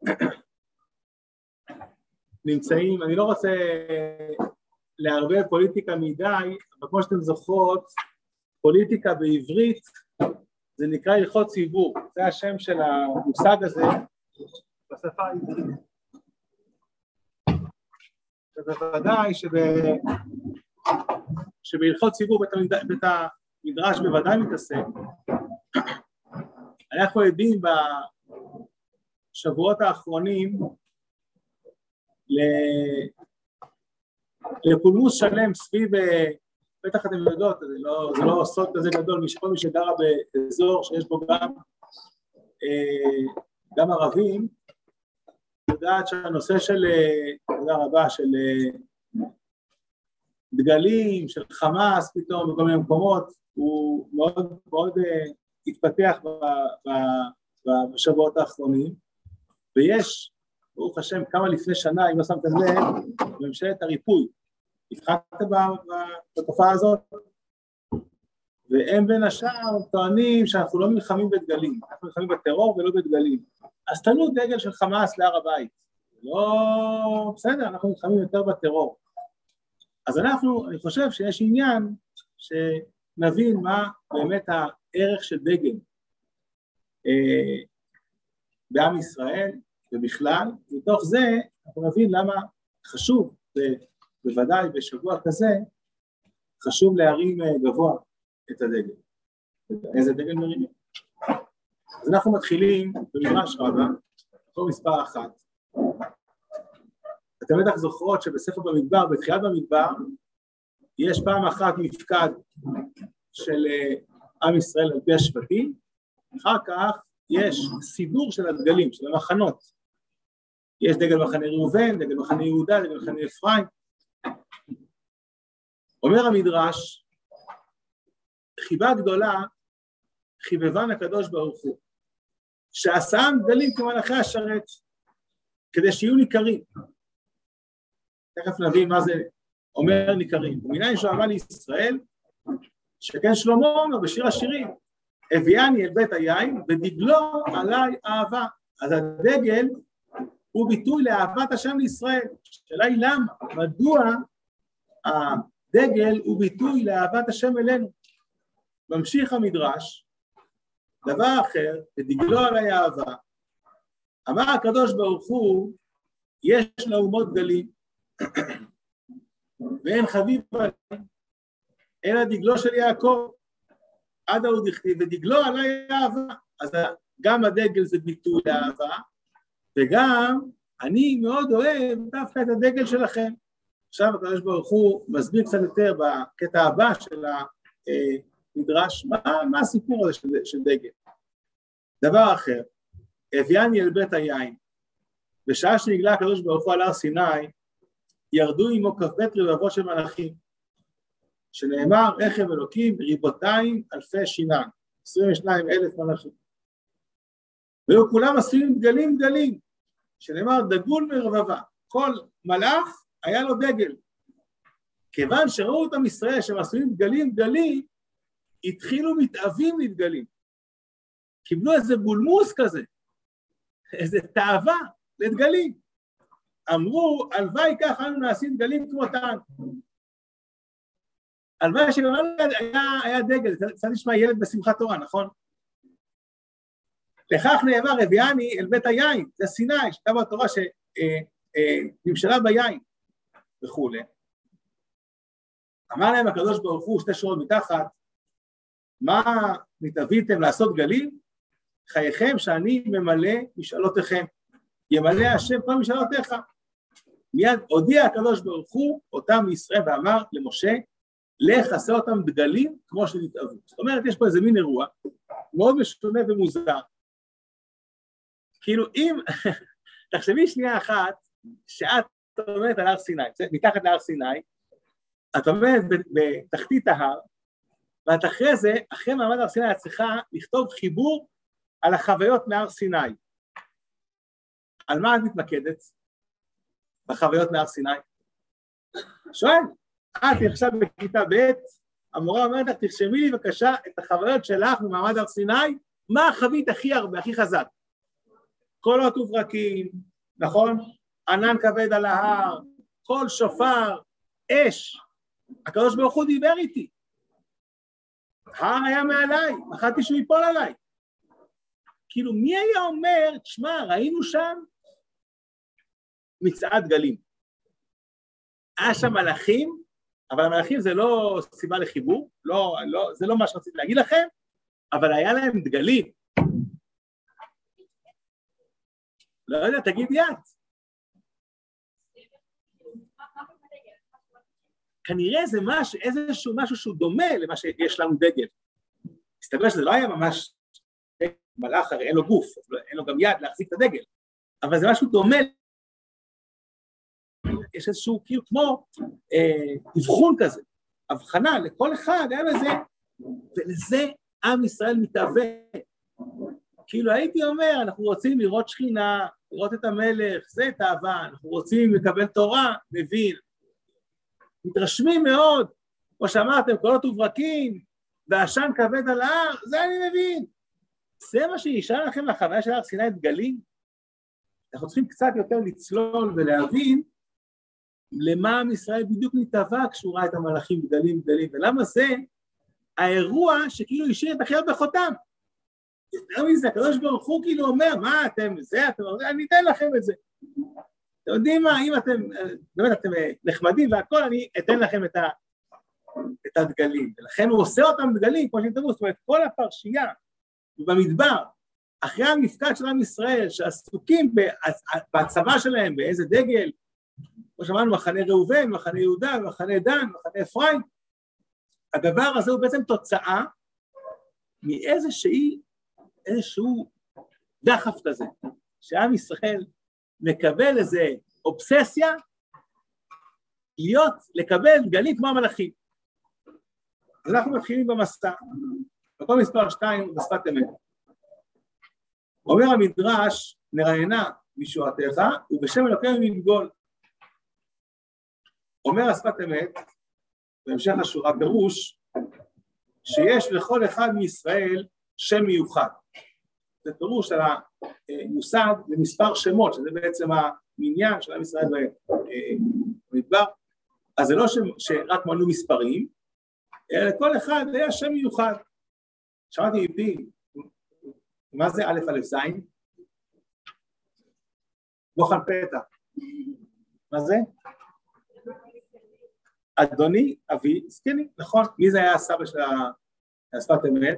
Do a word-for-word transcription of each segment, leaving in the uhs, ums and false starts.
נמצאים, אני לא רוצה להרבה פוליטיקה מדי, אבל כמו שאתם זוכרות, פוליטיקה בעברית זה נקרא הלכות ציבור, זה השם של המושג הזה בשפה העברית. ובוודאי שב... שבהלכות ציבור בית המדרש בוודאי מתעסק. אנחנו עדים בשבועות האחרונים לפולמוס שלם סביב, בטח אתם יודעות, זה לא, זה לא סוד כזה גדול, כל מי שגרה באזור שיש בו גם, גם ערבים, יודעת שהנושא של, תודה רבה, של דגלים, של חמאס פתאום בכל מיני מקומות, הוא מאוד מאוד התפתח בשבועות האחרונים, ויש, ברוך השם, כמה לפני שנה, אם לא שמתם לב, בממשלת הריפוי, התחלתם בתופעה הזאת, והם בין השאר טוענים שאנחנו לא מלחמים בדגלים, אנחנו מלחמים בטרור ולא בדגלים. אז תנו דגל של חמאס להר הבית, לא בסדר, אנחנו מלחמים יותר בטרור. אז אנחנו, אני חושב שיש עניין שנבין מה באמת הערך של דגל אה, בעם ישראל ובכלל, מתוך זה אנחנו נבין למה חשוב, בוודאי בשבוע כזה, חשוב להרים גבוה את הדגל. איזה דגל מרימים? אז אנחנו מתחילים במדרש רבה, פה מספר אחת. אתם בטח זוכרות שבספר במדבר, בתחילת במדבר, יש פעם אחת מפקד של עם ישראל על פי השבטים, אחר כך יש סידור של הדגלים, של המחנות. יש דגל מחנה ראובן, דגל מחנה יהודה, דגל מחנה אפרים. אומר המדרש, חיבה גדולה, חיבבן הקדוש ברוך הוא, שעשם דגלים כמלאכי השרת, כדי שיהיו ניכרים. תכף נבין מה זה אומר ניכרים. ומניין שאהבה לישראל, שכן שלמה אומר בשיר השירים, הביאני אל בית היין, ודגלו עליי אהבה. אז הדגל הוא ביטוי לאהבת השם לישראל. השאלה היא למה? מדוע הדגל הוא ביטוי לאהבת השם אלינו? ממשיך המדרש, דבר אחר, ודגלו עליי אהבה. אמר הקדוש ברוך הוא, יש לאומות דגלים, ואין חביב עליהם, אלא דגלו של יעקב, עד ההוא דכתיב, ודגלו עליי אהבה. אז גם הדגל זה ביטוי לאהבה, וגם אני מאוד אוהב דווקא את הדגל שלכם. עכשיו הקדוש ברוך הוא מסביר קצת יותר בקטע הבא של המדרש, מה, מה הסיפור הזה של, של דגל. דבר אחר, הביאני אל בית היין, בשעה שנגלה הקדוש ברוך הוא על הר סיני, ירדו עמו כ"ב רבבות של מלאכים, שנאמר רכב אלוקים ריבותיים אלפי שיניים, עשרים ושניים אלף מלאכים. והיו כולם עשויים דגלים דגלים, שנאמר דגול מרבבה, כל מלאך היה לו דגל. כיוון שראו אותם ישראל שהם עשויים דגלים דגלים, התחילו מתאבים לדגלים. קיבלו איזה בולמוס כזה, איזה תאווה לדגלים. אמרו, הלוואי כך אנו נעשים דגלים כמותן. הלוואי שגם היה, היה דגל, קצת נשמע ילד בשמחת תורה, נכון? לכך נאמר, הביאני אל בית היין, זה סיני, שכתב בתורה שנמשלה ביין, וכו'. אמר להם הקדוש ברוך הוא, שתי שורות מתחת, מה מתאביתם לעשות גלים? חייכם שאני ממלא משאלותיכם, ימלא השם כל משאלותיך. מיד הודיע הקדוש ברוך הוא אותם מישראל ואמר למשה, לך עשה אותם דגלים כמו שנתאבו. זאת אומרת, יש פה איזה מין אירוע, מאוד משונה ומוזר. כאילו אם, תחשבי שנייה אחת, שאת עומדת על הר סיני, מתחת להר סיני, את עומדת בתחתית ההר, ואת אחרי זה, אחרי מעמד הר סיני, את צריכה לכתוב חיבור על החוויות מהר סיני. על מה את מתמקדת? בחוויות מהר סיני? שואל, את עכשיו בכיתה ב', המורה אומרת לך, תרשמי לי בבקשה את החוויות שלך במעמד הר סיני, מה החווית הכי הרבה, הכי חזק? קולות וברקים, נכון? ענן כבד על ההר, קול שופר, אש. הקדוש ברוך הוא דיבר איתי. ההר היה מעליי, פחדתי שהוא ייפול עליי. כאילו, מי היה אומר, תשמע, ראינו שם מצעד גלים. היה שם מלאכים, אבל המלאכים זה לא סיבה לחיבור, לא, לא, זה לא מה שרציתי להגיד לכם, אבל היה להם דגלים. לא יודע, תגיד יד. כנראה זה מש, איזשהו משהו שהוא דומה למה שיש לנו דגל. מסתבר שזה לא היה ממש מלאך, הרי אין לו גוף, אין לו גם יד להחזיק את הדגל, אבל זה משהו דומה. יש איזשהו כאילו כמו אה, אבחון כזה, הבחנה לכל אחד, היה לזה, ולזה עם ישראל מתהווה. כאילו הייתי אומר, אנחנו רוצים לראות שכינה, לראות את המלך, זה תאווה, אנחנו רוצים לקבל תורה, מבין. מתרשמים מאוד, כמו שאמרתם, קולות וברקים, ועשן כבד על ההר, זה אני מבין. זה מה שישאר לכם לחוויה של הר סיני דגלים. אנחנו צריכים קצת יותר לצלול ולהבין למה עם ישראל בדיוק מתהווה כשהוא ראה את המלאכים גדלים גדלים, ולמה זה האירוע שכאילו השאיר את הכי הרבה חותם. יותר מזה, הקדוש ברוך הוא כאילו אומר, מה אתם, זה, אתם, אני אתן לכם את זה. אתם יודעים מה, אם אתם, באמת אתם נחמדים והכל, אני אתן לכם את, ה, את הדגלים. ולכן הוא עושה אותם דגלים, כמו שאתם תראו, זאת אומרת, כל הפרשייה במדבר, אחרי המפקד של עם ישראל, שעסוקים בצבא שלהם, באיזה דגל, כמו שאמרנו, מחנה ראובן, מחנה יהודה, מחנה דן, מחנה אפרים, הדבר הזה הוא בעצם תוצאה מאיזושהי, איזשהו דחף כזה, שעם ישראל מקבל איזה אובססיה, להיות, לקבל דגלים כמו המלאכים. אז אנחנו מתחילים במסע, בכל מספר שתיים, בשפת אמת. אומר המדרש, נראיינה משועתך, ובשם אלוקינו נדגול. אומר השפת אמת, בהמשך השורה פירוש, שיש לכל אחד מישראל שם מיוחד. זה פירוש על המושג למספר שמות, שזה בעצם המניין של עם ישראל במדבר. אז זה לא שרק מנו מספרים, אלא לכל אחד היה שם מיוחד. שמעתי מפי, מה זה א' א' זין? בוחן פתע. מה זה? אדוני אבי זקני, נכון, מי זה היה הסבא של השפת אמת?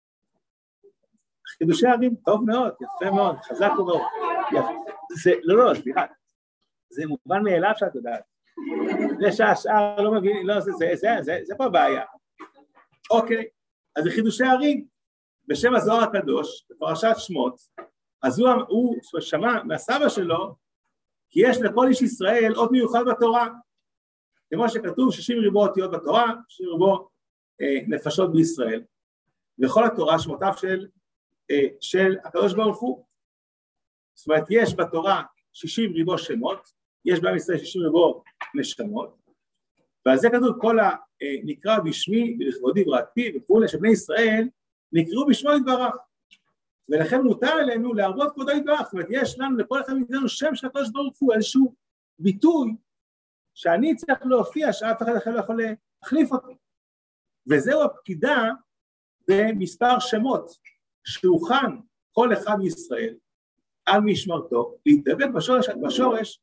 חידושי ערים, טוב מאוד, יפה מאוד, חזק מאוד, יפה, זה, לא, לא, סליחה, זה מובן מאליו שאת יודעת, זה שהשאר לא מבין, לא, זה, זה, זה, זה, זה פה בעיה, אוקיי, אז זה חידושי ערים, בשם הזוהר הקדוש, בפרשת שמות, אז הוא, הוא שמע מהסבא שלו, כי יש לכל איש ישראל אות מיוחד בתורה, כמו שכתוב שישים ריבו אותיות בתורה, שישים ריבו אה, נפשות בישראל, וכל התורה שמותיו של, אה, של הקדוש ברוך הוא. זאת אומרת, יש בתורה שישים ריבו שמות, יש בעם ישראל שישים ריבו נשמות, ועל זה כתוב כל הנקרא בשמי ולכבודי בראתי וכולי, שבני ישראל נקראו בשמו יתברך, ולכן מותר עלינו להרבות כבודו יתברך. זאת אומרת, יש לנו לכל אחד מאיתנו שם של הקדוש ברוך הוא, איזשהו ביטוי, שאני צריך להופיע, שאף אחד אחר לא יכול להחליף אותי. וזהו הפקידה במספר שמות, שהוכן כל אחד מישראל על משמרתו, להתדבק בשורש, בשורש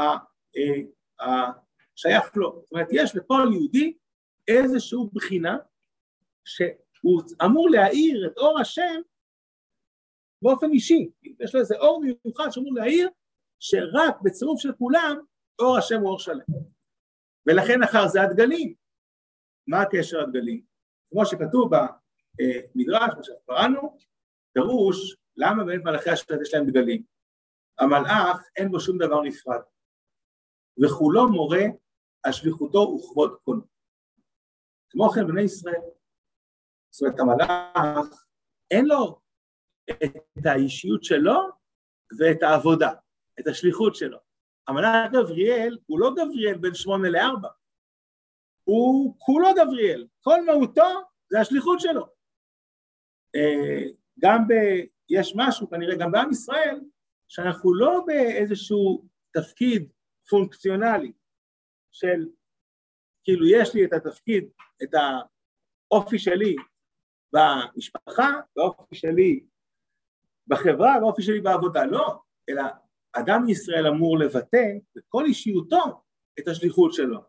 השייך לו. זאת אומרת, יש לכל יהודי איזשהו בחינה, שהוא אמור להאיר את אור השם באופן אישי. יש לו איזה אור מיוחד שאמור להאיר, שרק בצירוף של כולם, אור השם הוא אור שלם. ולכן אחר זה הדגלים. מה הקשר הדגלים? כמו שכתוב במדרש, מה שקראנו, פירוש, למה באמת מלאכי השרת יש להם דגלים? המלאך אין בו שום דבר נפרד, וכולו מורה על שליחותו וכבוד קונו. כמו כן בני ישראל, זאת אומרת המלאך אין לו את האישיות שלו ואת העבודה, את השליחות שלו. המלאך גבריאל הוא לא גבריאל בין שמונה לארבע, הוא כולו גבריאל, כל מהותו זה השליחות שלו. גם ב... יש משהו כנראה גם בעם ישראל, שאנחנו לא באיזשהו תפקיד פונקציונלי של, כאילו יש לי את התפקיד, את האופי שלי במשפחה, באופי שלי בחברה, באופי שלי בעבודה, לא, אלא אדם ישראל אמור לבטא בכל אישיותו את השליחות שלו.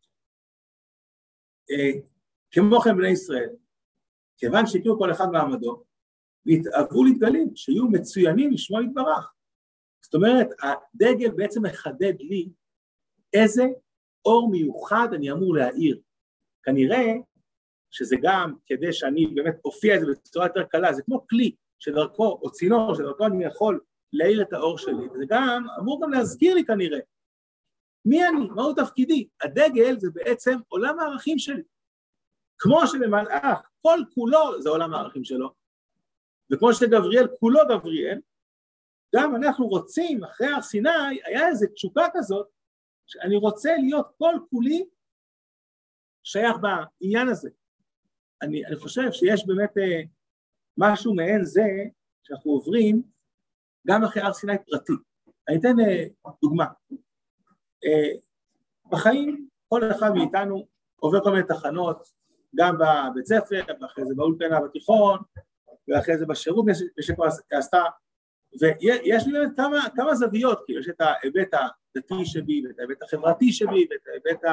כמו כן בני ישראל, כיוון שהכירו כל אחד מעמדו, והתאהבו להתגלים, שיהיו מצוינים לשמוע יתברך. זאת אומרת, הדגל בעצם מחדד לי איזה אור מיוחד אני אמור להאיר. כנראה שזה גם כדי שאני באמת אופיע את זה בצורה יותר קלה, זה כמו כלי שדרכו, או צינור שדרכו אני יכול להאיר את האור שלי, וזה גם אמור גם להזכיר לי כנראה. מי אני? מהו תפקידי? הדגל זה בעצם עולם הערכים שלי. כמו שבמלאך, כל כולו זה עולם הערכים שלו, וכמו שגבריאל כולו גבריאל, גם אנחנו רוצים, אחרי הר סיני, היה איזו תשוקה כזאת, שאני רוצה להיות כל כולי שייך בעניין הזה. אני, אני חושב שיש באמת אה, משהו מעין זה, שאנחנו עוברים, גם אחרי הר סיני פרטי. אני אתן אה, דוגמה. אה, בחיים, כל אחד מאיתנו עובר כל מיני תחנות, גם בבית ספר, ואחרי זה באולפנה בתיכון, ואחרי זה בשירות, שכבר עשתה, ויש לי באמת כמה, כמה זוויות, כי יש את ההיבט הדתי שבי, ואת ההיבט החברתי שבי, ואת ההיבט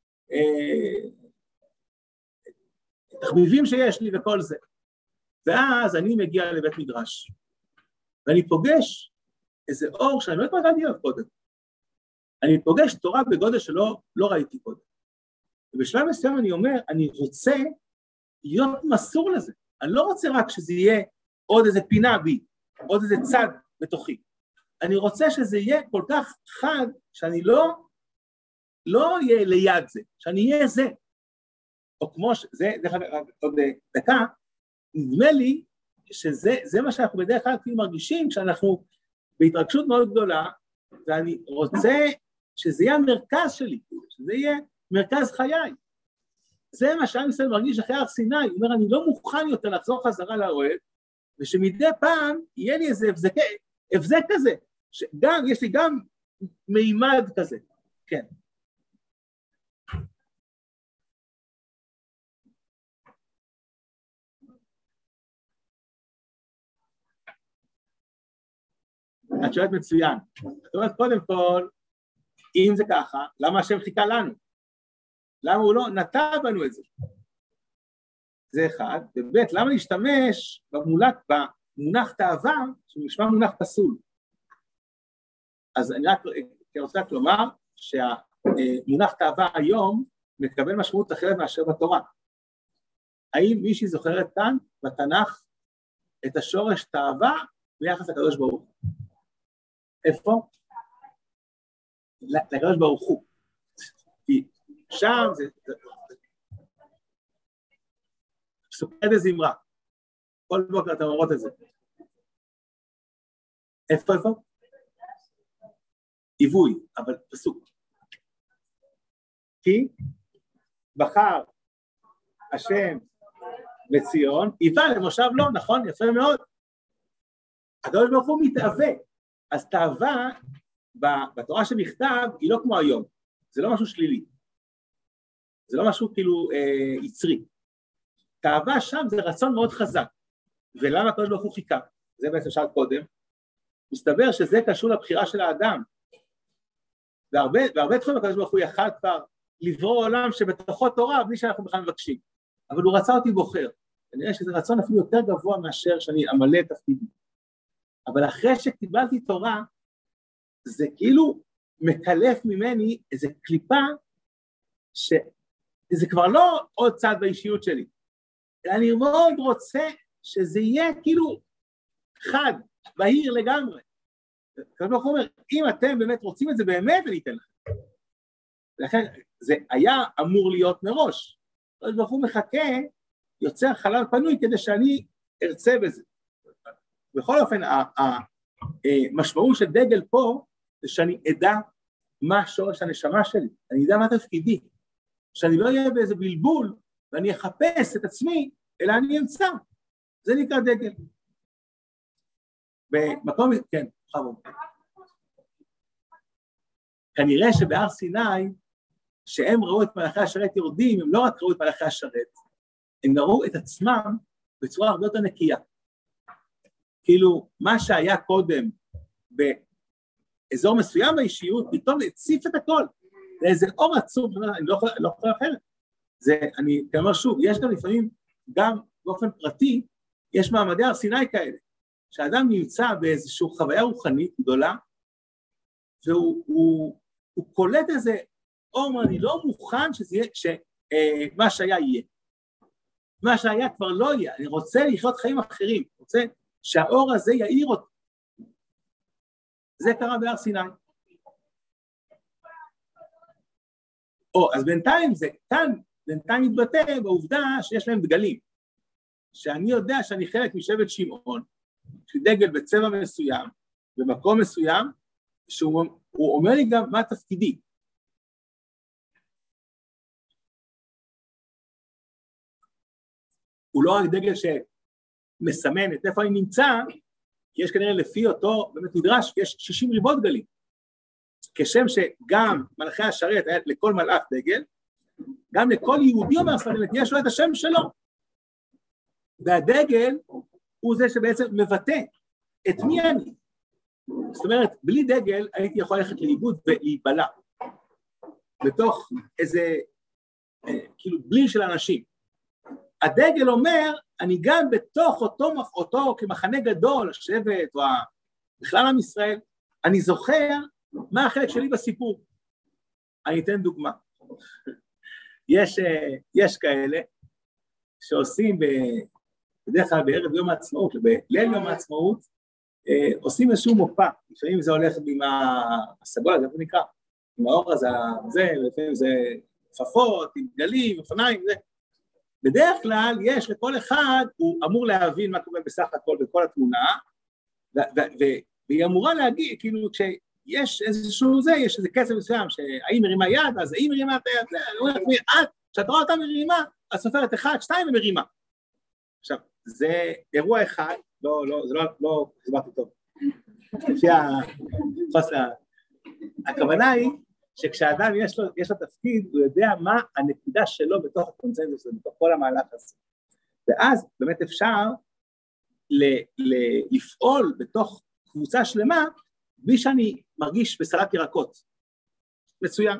התחביבים שיש לי וכל זה. ואז אני מגיע לבית מדרש, ואני פוגש איזה אור שאני לא התמודדתי עליו קודם. אני פוגש תורה בגודל שלא לא ראיתי קודם. ובשלב מסוים אני אומר, אני רוצה להיות מסור לזה. אני לא רוצה רק שזה יהיה עוד איזה פינה בי, עוד איזה צד בתוכי. אני רוצה שזה יהיה כל כך חד, שאני לא, לא אהיה ליד זה, שאני אהיה זה. או כמו שזה, דרך אגב, עוד דקה, נדמה לי שזה זה מה שאנחנו בדרך כלל כאילו מרגישים, כשאנחנו בהתרגשות מאוד גדולה, ואני רוצה שזה יהיה המרכז שלי, שזה יהיה מרכז חיי. זה מה שעם ישראל מרגיש אחרי הר סיני, הוא אומר, אני לא מוכן יותר לחזור חזרה לאוהל, ושמדי פעם יהיה לי איזה הבזק, הבזק כזה, שגם, יש לי גם מימד כזה, כן. את שואלת מצוין. זאת אומרת, קודם כל, אם זה ככה, למה השם חיכה לנו? למה הוא לא נטע בנו את זה? זה אחד, ובית, למה להשתמש במונח, במונח תאווה, שהוא נשמע מונח פסול? אז אני רק רוצה רק לומר, שהמונח תאווה היום, מקבל משמעות אחרת מאשר בתורה. האם מישהי זוכרת כאן, בתנ"ך, את השורש תאווה, ביחס לקדוש ברוך הוא? איפה? לקדוש ברוך הוא. כי שם זה... סופרת זמרה. כל בוקר אתם אומרות את זה. איפה איפה? עיווי, אבל פסוק. כי בחר השם בציון, היווה למושב לא, נכון? יפה מאוד. הקדוש ברוך הוא מתאווה. אז תאווה בתורה שבכתב היא לא כמו היום. זה לא משהו שלילי. זה לא משהו כאילו אה, יצרי. תאווה שם זה רצון מאוד חזק. ולמה הקדוש ברוך הוא חיכה? זה בעצם שאל קודם. מסתבר שזה קשור לבחירה של האדם. והרבה, והרבה תחומים הקדוש ברוך הוא יכל כבר לברוא עולם שבתוכו תורה בלי שאנחנו בכלל מבקשים. אבל הוא רצה אותי בוחר. אני רואה שזה רצון אפילו יותר גבוה מאשר שאני אמלא את תפקידי. אבל אחרי שקיבלתי תורה, זה כאילו מקלף ממני איזו קליפה, שזה כבר לא עוד צד באישיות שלי, אלא אני מאוד רוצה שזה יהיה כאילו חד, בהיר לגמרי. הקדוש ברוך הוא אומר, אם אתם באמת רוצים את זה באמת, אני אתן לכם. לכן זה היה אמור להיות מראש. הקדוש ברוך הוא מחכה, יוצר חלל פנוי כדי שאני ארצה בזה. בכל אופן, המשמעות של דגל פה, זה שאני אדע מה שורש הנשמה שלי, אני אדע מה תפקידי, שאני לא אהיה באיזה בלבול, ואני אחפש את עצמי, אלא אני אמצא, זה נקרא דגל. במקום, כן, חבו. כנראה שבהר סיני, שהם ראו את מלאכי השרת יורדים, הם לא רק ראו את מלאכי השרת, הם ראו את עצמם בצורה הרבה יותר נקייה. כאילו, מה שהיה קודם באזור מסוים באישיות, פתאום הציף את הכל. זה איזה אור עצום, אני לא יכול, לא יכול אחרת. זה, אני אומר שוב, יש גם לפעמים, גם באופן פרטי, יש מעמדי הר סיני כאלה, שהאדם נמצא באיזושהי חוויה רוחנית גדולה, והוא הוא, הוא קולט איזה אור, אני לא מוכן שזה יהיה, שמה שהיה יהיה. מה שהיה כבר לא יהיה, אני רוצה לחיות חיים אחרים, רוצה שהאור הזה יאיר אותי. זה קרה בהר סיני. או, אז בינתיים זה, כאן, בינתיים מתבטא בעובדה שיש להם דגלים, שאני יודע שאני חלק משבט שמעון, שדגל בצבע מסוים, במקום מסוים, שהוא אומר לי גם מה תפקידי. הוא לא רק דגל שמסמן את איפה אני נמצא, כי יש כנראה לפי אותו, באמת נדרש, יש שישים ריבות דגלים. כשם שגם מלאכי השרת היה לכל מלאך דגל, גם לכל יהודי אומר ספרדלת, יש לו את השם שלו. והדגל הוא זה שבעצם מבטא את מי אני. זאת אומרת, בלי דגל הייתי יכול ללכת לאיבוד ולהיבלע, בתוך איזה, כאילו, בלי של אנשים. הדגל אומר, אני גם בתוך אותו, אותו כמחנה גדול, השבט, או בכלל עם ישראל, אני זוכר מה החלק שלי בסיפור. אני אתן דוגמה. יש, יש כאלה שעושים בדרך כלל בערב יום העצמאות, בליל יום העצמאות, עושים איזשהו מופע, לפעמים זה הולך עם הסגול, זה נקרא, עם האור הזה, לפעמים זה כפפות, עם גלים, אופניים, זה. בדרך כלל יש לכל אחד, הוא אמור להבין מה קורה בסך הכל בכל התמונה, והיא אמורה להגיד, כאילו כשיש איזשהו זה, יש איזה קצב מסוים, שהאם מרימה יד, אז האם מרימה את היד, את, כשאת רואה אותה מרימה, את סופרת אחד, שתיים ומרימה. עכשיו, זה אירוע אחד, לא, לא, זה לא, לא, הסברתי טוב. לפי החוסר, הכוונה היא, שכשאדם יש לו, יש לו תפקיד, הוא יודע מה הנקודה שלו בתוך הקונצנזוס, בתוך כל המהלך הזה. ואז באמת אפשר ל, ל, לפעול בתוך קבוצה שלמה, בלי שאני מרגיש בסלט ירקות. מצוין.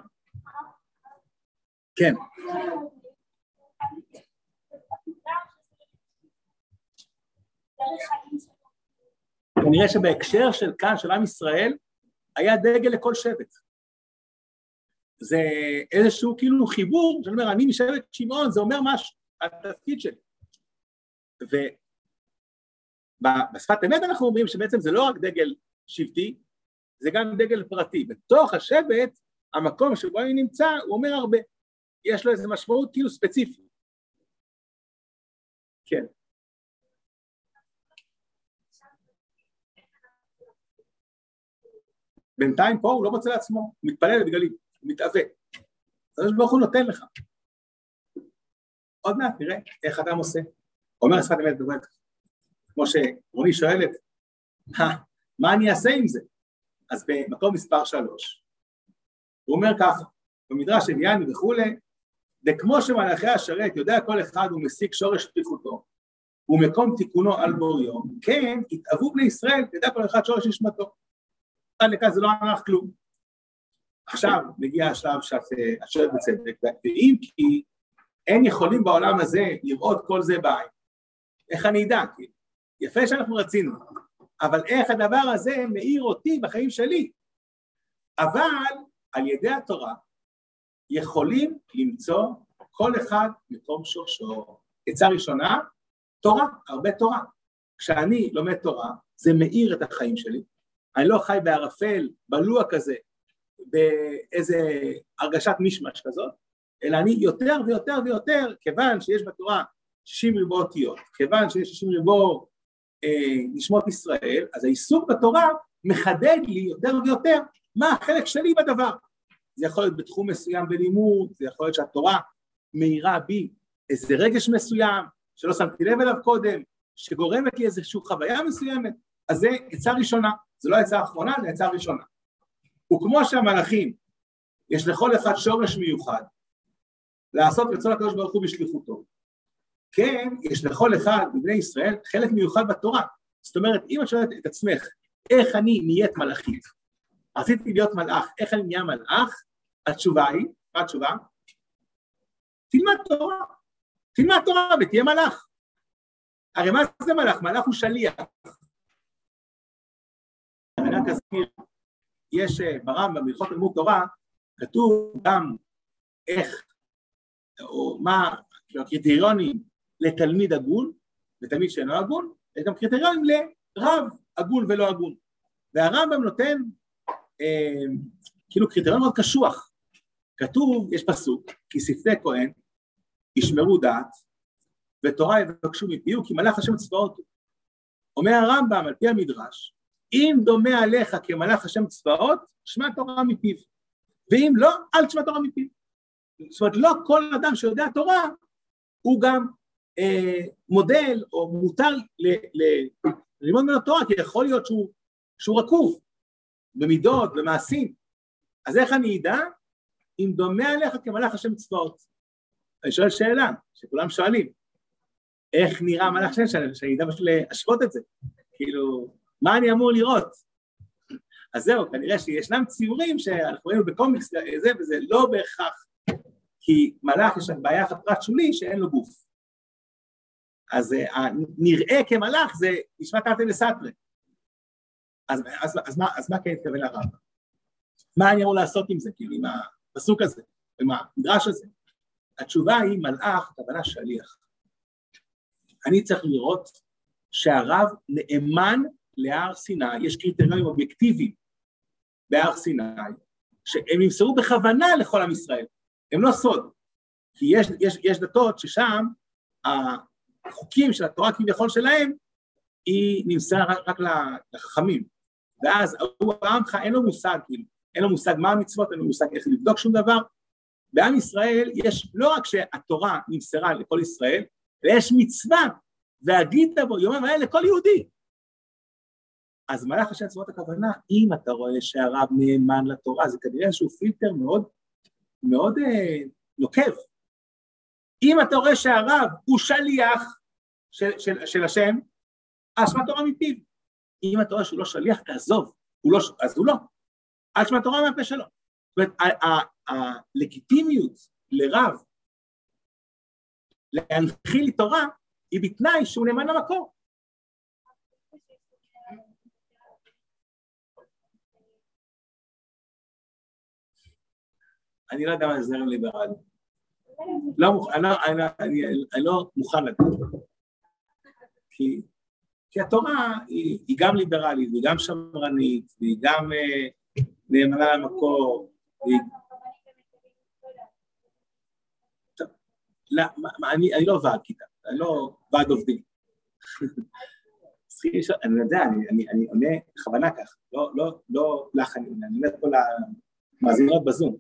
כן. כנראה שבהקשר של כאן, של עם ישראל, היה דגל לכל שבט. זה איזשהו כאילו חיבור, שאני אומר, אני משבט שמעון, זה אומר משהו, התפקיד שלי. ובשפת אמת אנחנו אומרים שבעצם זה לא רק דגל שבטי, זה גם דגל פרטי. בתוך השבט, המקום שבו אני נמצא, הוא אומר הרבה. יש לו איזו משמעות כאילו ספציפית. כן. בינתיים פה הוא לא רוצה לעצמו, הוא מתפלל לדגלים. הוא מתאווה. אז ברוך הוא נותן לך. עוד מעט נראה איך אדם עושה. אומר שפת אמת באמת, כמו שרוני שואלת, מה אני אעשה עם זה? אז במקום מספר שלוש, הוא אומר ככה, במדרש אליאני וכולי, וכמו שמלאכי השרת יודע כל אחד הוא מסיק שורש פתיחותו, ומקום תיקונו על בוריו, כן, התאהבו בני ישראל, ידע כל אחד שורש נשמתו. עד לכאן זה לא ערך כלום. עכשיו מגיע השלב שאת שואלת בצדק, ואם כי אין יכולים בעולם הזה לראות כל זה בעין, איך אני אדע? יפה שאנחנו רצינו, אבל איך הדבר הזה מאיר אותי בחיים שלי? אבל על ידי התורה יכולים למצוא כל אחד מקום שורשו. עצה ראשונה, תורה, הרבה תורה. כשאני לומד תורה, זה מאיר את החיים שלי. אני לא חי בערפל, בלוע כזה, באיזה הרגשת משמש כזאת, אלא אני יותר ויותר ויותר, כיוון שיש בתורה שישים ריבו אותיות, כיוון שיש שישים ריבו אה, נשמות ישראל, אז העיסוק בתורה מחדד לי יותר ויותר מה החלק שלי בדבר. זה יכול להיות בתחום מסוים בלימוד, זה יכול להיות שהתורה מאירה בי איזה רגש מסוים, שלא שמתי לב אליו קודם, שגורמת לי איזושהי חוויה מסוימת, אז זה עצה ראשונה, זה לא העצה האחרונה, זה העצה הראשונה. וכמו שהמלאכים, יש לכל אחד שורש מיוחד, לעשות רצון הקדוש ברוך הוא בשליחותו. כן, יש לכל אחד מבני ישראל חלק מיוחד בתורה. זאת אומרת, אם את שואלת את עצמך, איך אני נהיית מלאכית? רציתי להיות מלאך, איך אני נהיה מלאך? התשובה היא, מה התשובה? תלמד תורה. תלמד תורה ותהיה מלאך. הרי מה זה מלאך? מלאך הוא שליח. אני רק אזכיר, יש ברמב"ם, בהלכות תלמוד תורה, כתוב גם איך, או מה, הקריטריונים לתלמיד הגון, לתלמיד שאינו הגון, יש גם קריטריונים לרב הגון ולא הגון. והרמב"ם נותן אה, כאילו קריטריון מאוד קשוח. כתוב, יש פסוק, כי שפתי כהן ישמרו דעת, ותורה יבקשו מפיהו, כי מלאך השם צבאות. אומר הרמב"ם על פי המדרש, אם דומה עליך כמלאך השם צבאות, שמע תורה מפיו. ואם לא, אל תשמע תורה מפיו. זאת אומרת, לא כל אדם שיודע תורה, הוא גם אה, מודל או מותר ללמוד ממנו תורה, כי יכול להיות שהוא, שהוא רקוב, במידות, במעשים. אז איך אני אדע? אם דומה עליך כמלאך השם צבאות. אני שואל שאלה, שכולם שואלים, איך נראה מלאך השם, שאני אדע בשביל להשוות את זה? כאילו, מה אני אמור לראות? אז זהו, כנראה שישנם ציורים שאנחנו ראינו בקומיקס, זה וזה לא בהכרח, כי מלאך יש בעיה אחת פרט שולי שאין לו גוף. אז נראה כמלאך זה נשמע תרתי דסתרי. אז, אז, אז, מה, אז מה כן התכוון לרמב"ם? מה אני אמור לעשות עם זה, כאילו, עם הפסוק הזה, עם המדרש הזה? התשובה היא מלאך, הכוונה שליח. אני צריך לראות שהרב נאמן להר סיני, יש קריטריונים אובייקטיביים בהר סיני, שהם נמסרו בכוונה לכל עם ישראל, הם לא סוד, כי יש, יש, יש דתות ששם החוקים של התורה כביכול שלהם, היא נמסרה רק, רק לחכמים, ואז הוא העמך אין לו מושג, אין לו מושג מה המצוות, אין לו מושג איך לבדוק שום דבר. בעם ישראל יש לא רק שהתורה נמסרה לכל ישראל, אלא יש מצווה, והגית בו יומם האלה לכל יהודי. אז מלאך השם צבאות הכוונה, אם אתה רואה שהרב נאמן לתורה, זה כנראה איזשהו פילטר מאוד, מאוד אה, נוקב. אם אתה רואה שהרב הוא שליח של, של, של השם, אז שמע תורה מפיו. אם אתה רואה שהוא לא שליח, תעזוב, הוא לא, אז הוא לא. אז שמע תורה מהפה שלו. זאת אומרת, הלגיטימיות לרב, להנחיל תורה, היא בתנאי שהוא נאמן למקור. אני לא יודע מה זה זרם ליברלי. לא, אני, אני, אני, אני לא מוכן לדעת. כי, כי התורה היא, היא גם ליברלית, והיא גם שמרנית, והיא גם אה, נאמנה למקור. והיא... טוב, לא, מה, אני, אני לא ועד כיתה, אני לא ועד עובדים. אני יודע, אני, אני, אני עונה בכוונה כך, לא, לא, לא לך, אני, אני אומר כל המאזינות בזום.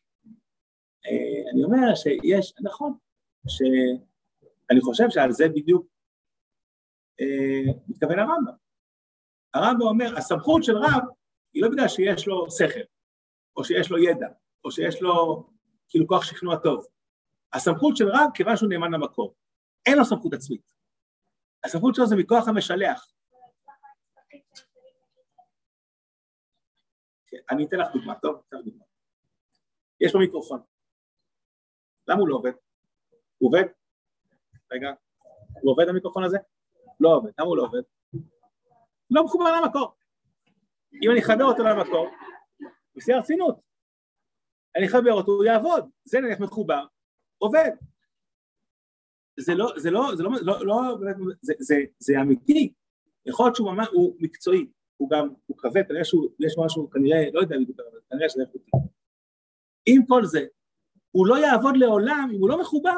אני אומר שיש, נכון, שאני חושב שעל זה בדיוק מתכוון הרמב"ם. הרמב"ם אומר, הסמכות של רב היא לא בגלל שיש לו שכל, או שיש לו ידע, או שיש לו כאילו כוח שכנוע טוב. הסמכות של רב כיוון שהוא נאמן למקור. אין לו סמכות עצמית. הסמכות שלו זה מכוח המשלח. אני אתן לך דוגמה, טוב? אתן לך דוגמה. יש לו מיקרופון. למה הוא לא עובד? הוא עובד? רגע, הוא עובד המיקרופון הזה? לא עובד. למה הוא לא עובד? לא מחובר למקור. אם אני אחבר אותו למקור, בשיא הרצינות. אני אחבר אותו, הוא יעבוד. זה נניח מחובר, עובד. זה לא, זה לא, זה לא, לא, לא, זה, זה, זה אמיתי. יכול להיות שהוא ממש, הוא מקצועי. הוא גם, הוא כבד, כנראה שהוא, יש משהו, כנראה, לא יודע, כנראה שזה איכותי. עם כל זה, הוא לא יעבוד לעולם אם הוא לא מחובר.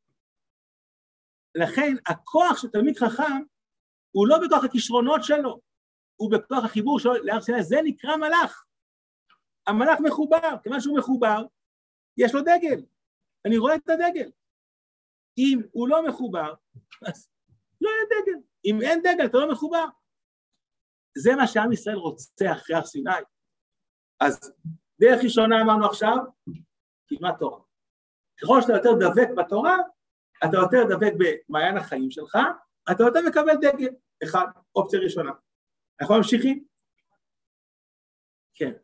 לכן, הכוח של תלמיד חכם, הוא לא בכוח הכישרונות שלו, הוא בכוח החיבור שלו להר סיני, זה נקרא מלאך. המלאך מחובר, כיוון שהוא מחובר, יש לו דגל. אני רואה את הדגל. אם הוא לא מחובר, אז לא יהיה דגל. אם אין דגל, אתה לא מחובר. זה מה שעם ישראל רוצה אחרי הר סיני. אז דרך ראשונה אמרנו עכשיו, כמעט תורה. ככל שאתה יותר דבק בתורה, אתה יותר דבק במעיין החיים שלך, אתה יותר מקבל דגל. אחד, אופציה ראשונה. אנחנו ממשיכים? כן.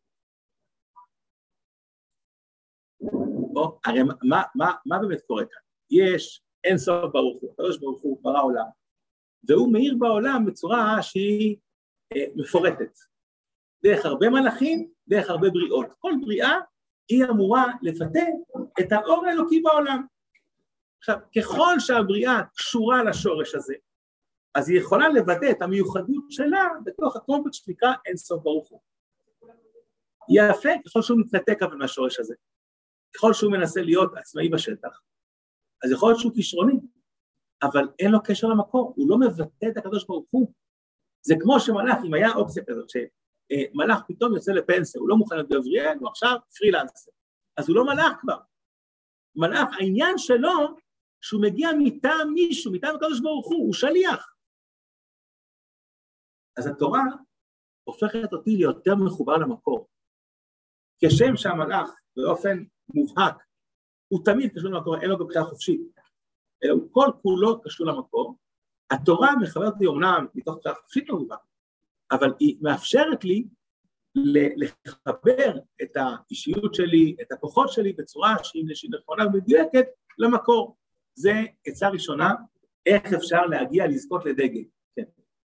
בוא, הרי מה, מה, מה באמת קורה כאן? יש אין סוף ברוך הוא, הקדוש ברוך הוא ברא עולם, והוא מאיר בעולם בצורה שהיא אה, מפורטת. דרך הרבה מלאכים, דרך הרבה בריאות. כל בריאה היא אמורה לפתח את האור האלוקי בעולם. עכשיו, ככל שהבריאה קשורה לשורש הזה, אז היא יכולה לבטא את המיוחדות שלה בתוך הקומפלקס שנקרא אין סוף ברוך הוא. יפה, ככל שהוא מתנתק אבל מהשורש הזה, ככל שהוא מנסה להיות עצמאי בשטח, אז יכול להיות שהוא כישרוני, אבל אין לו קשר למקור, הוא לא מבטא את הקדוש ברוך הוא. זה כמו שמלאך, אם היה אופציה כזאת, שמלאך פתאום יוצא לפנסיה, הוא לא מוכן להיות גבריאל, הוא עכשיו פרילנסר, אז הוא לא מלאך כבר. מלאך, העניין שלו, שהוא מגיע מטעם מישהו, מטעם הקדוש ברוך הוא, הוא שליח. אז התורה הופכת אותי ליותר מחובר למקור. כשם שהמלאך, באופן מובהק, הוא תמיד קשור למקור, אין לו בבחירה חופשית, אלא הוא כל כולו קשור למקור. התורה מחברת לי אומנם מתוך בחירה חופשית מובהק, אבל היא מאפשרת לי לחבר את האישיות שלי, את הכוחות שלי, בצורה שהיא נכונה ומדויקת למקור. זה עצה ראשונה, איך אפשר להגיע לזכות לדגל. כן.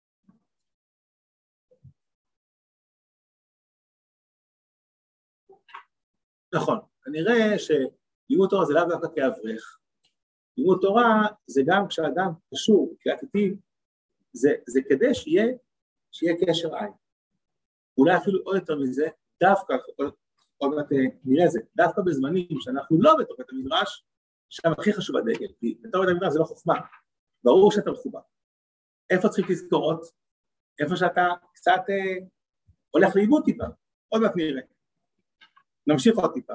נכון, כנראה שלימוד תורה זה לאו דווקא כאברך. לימוד תורה זה גם כשאדם קשור, כעתיתי, זה, זה כדי שיהיה, שיהיה קשר עין. אולי אפילו עוד יותר מזה, דווקא, עוד מעט נראה זה, דווקא בזמנים שאנחנו לא בתוך בית המדרש, שם הכי חשוב הדגל, כי בתוך בית המדרש זה לא חוכמה, ברור שאתה מחובר. איפה צריך לזכורות? איפה שאתה קצת אה, הולך לאיבוד טיפה, עוד מעט נראה. נמשיך עוד טיפה.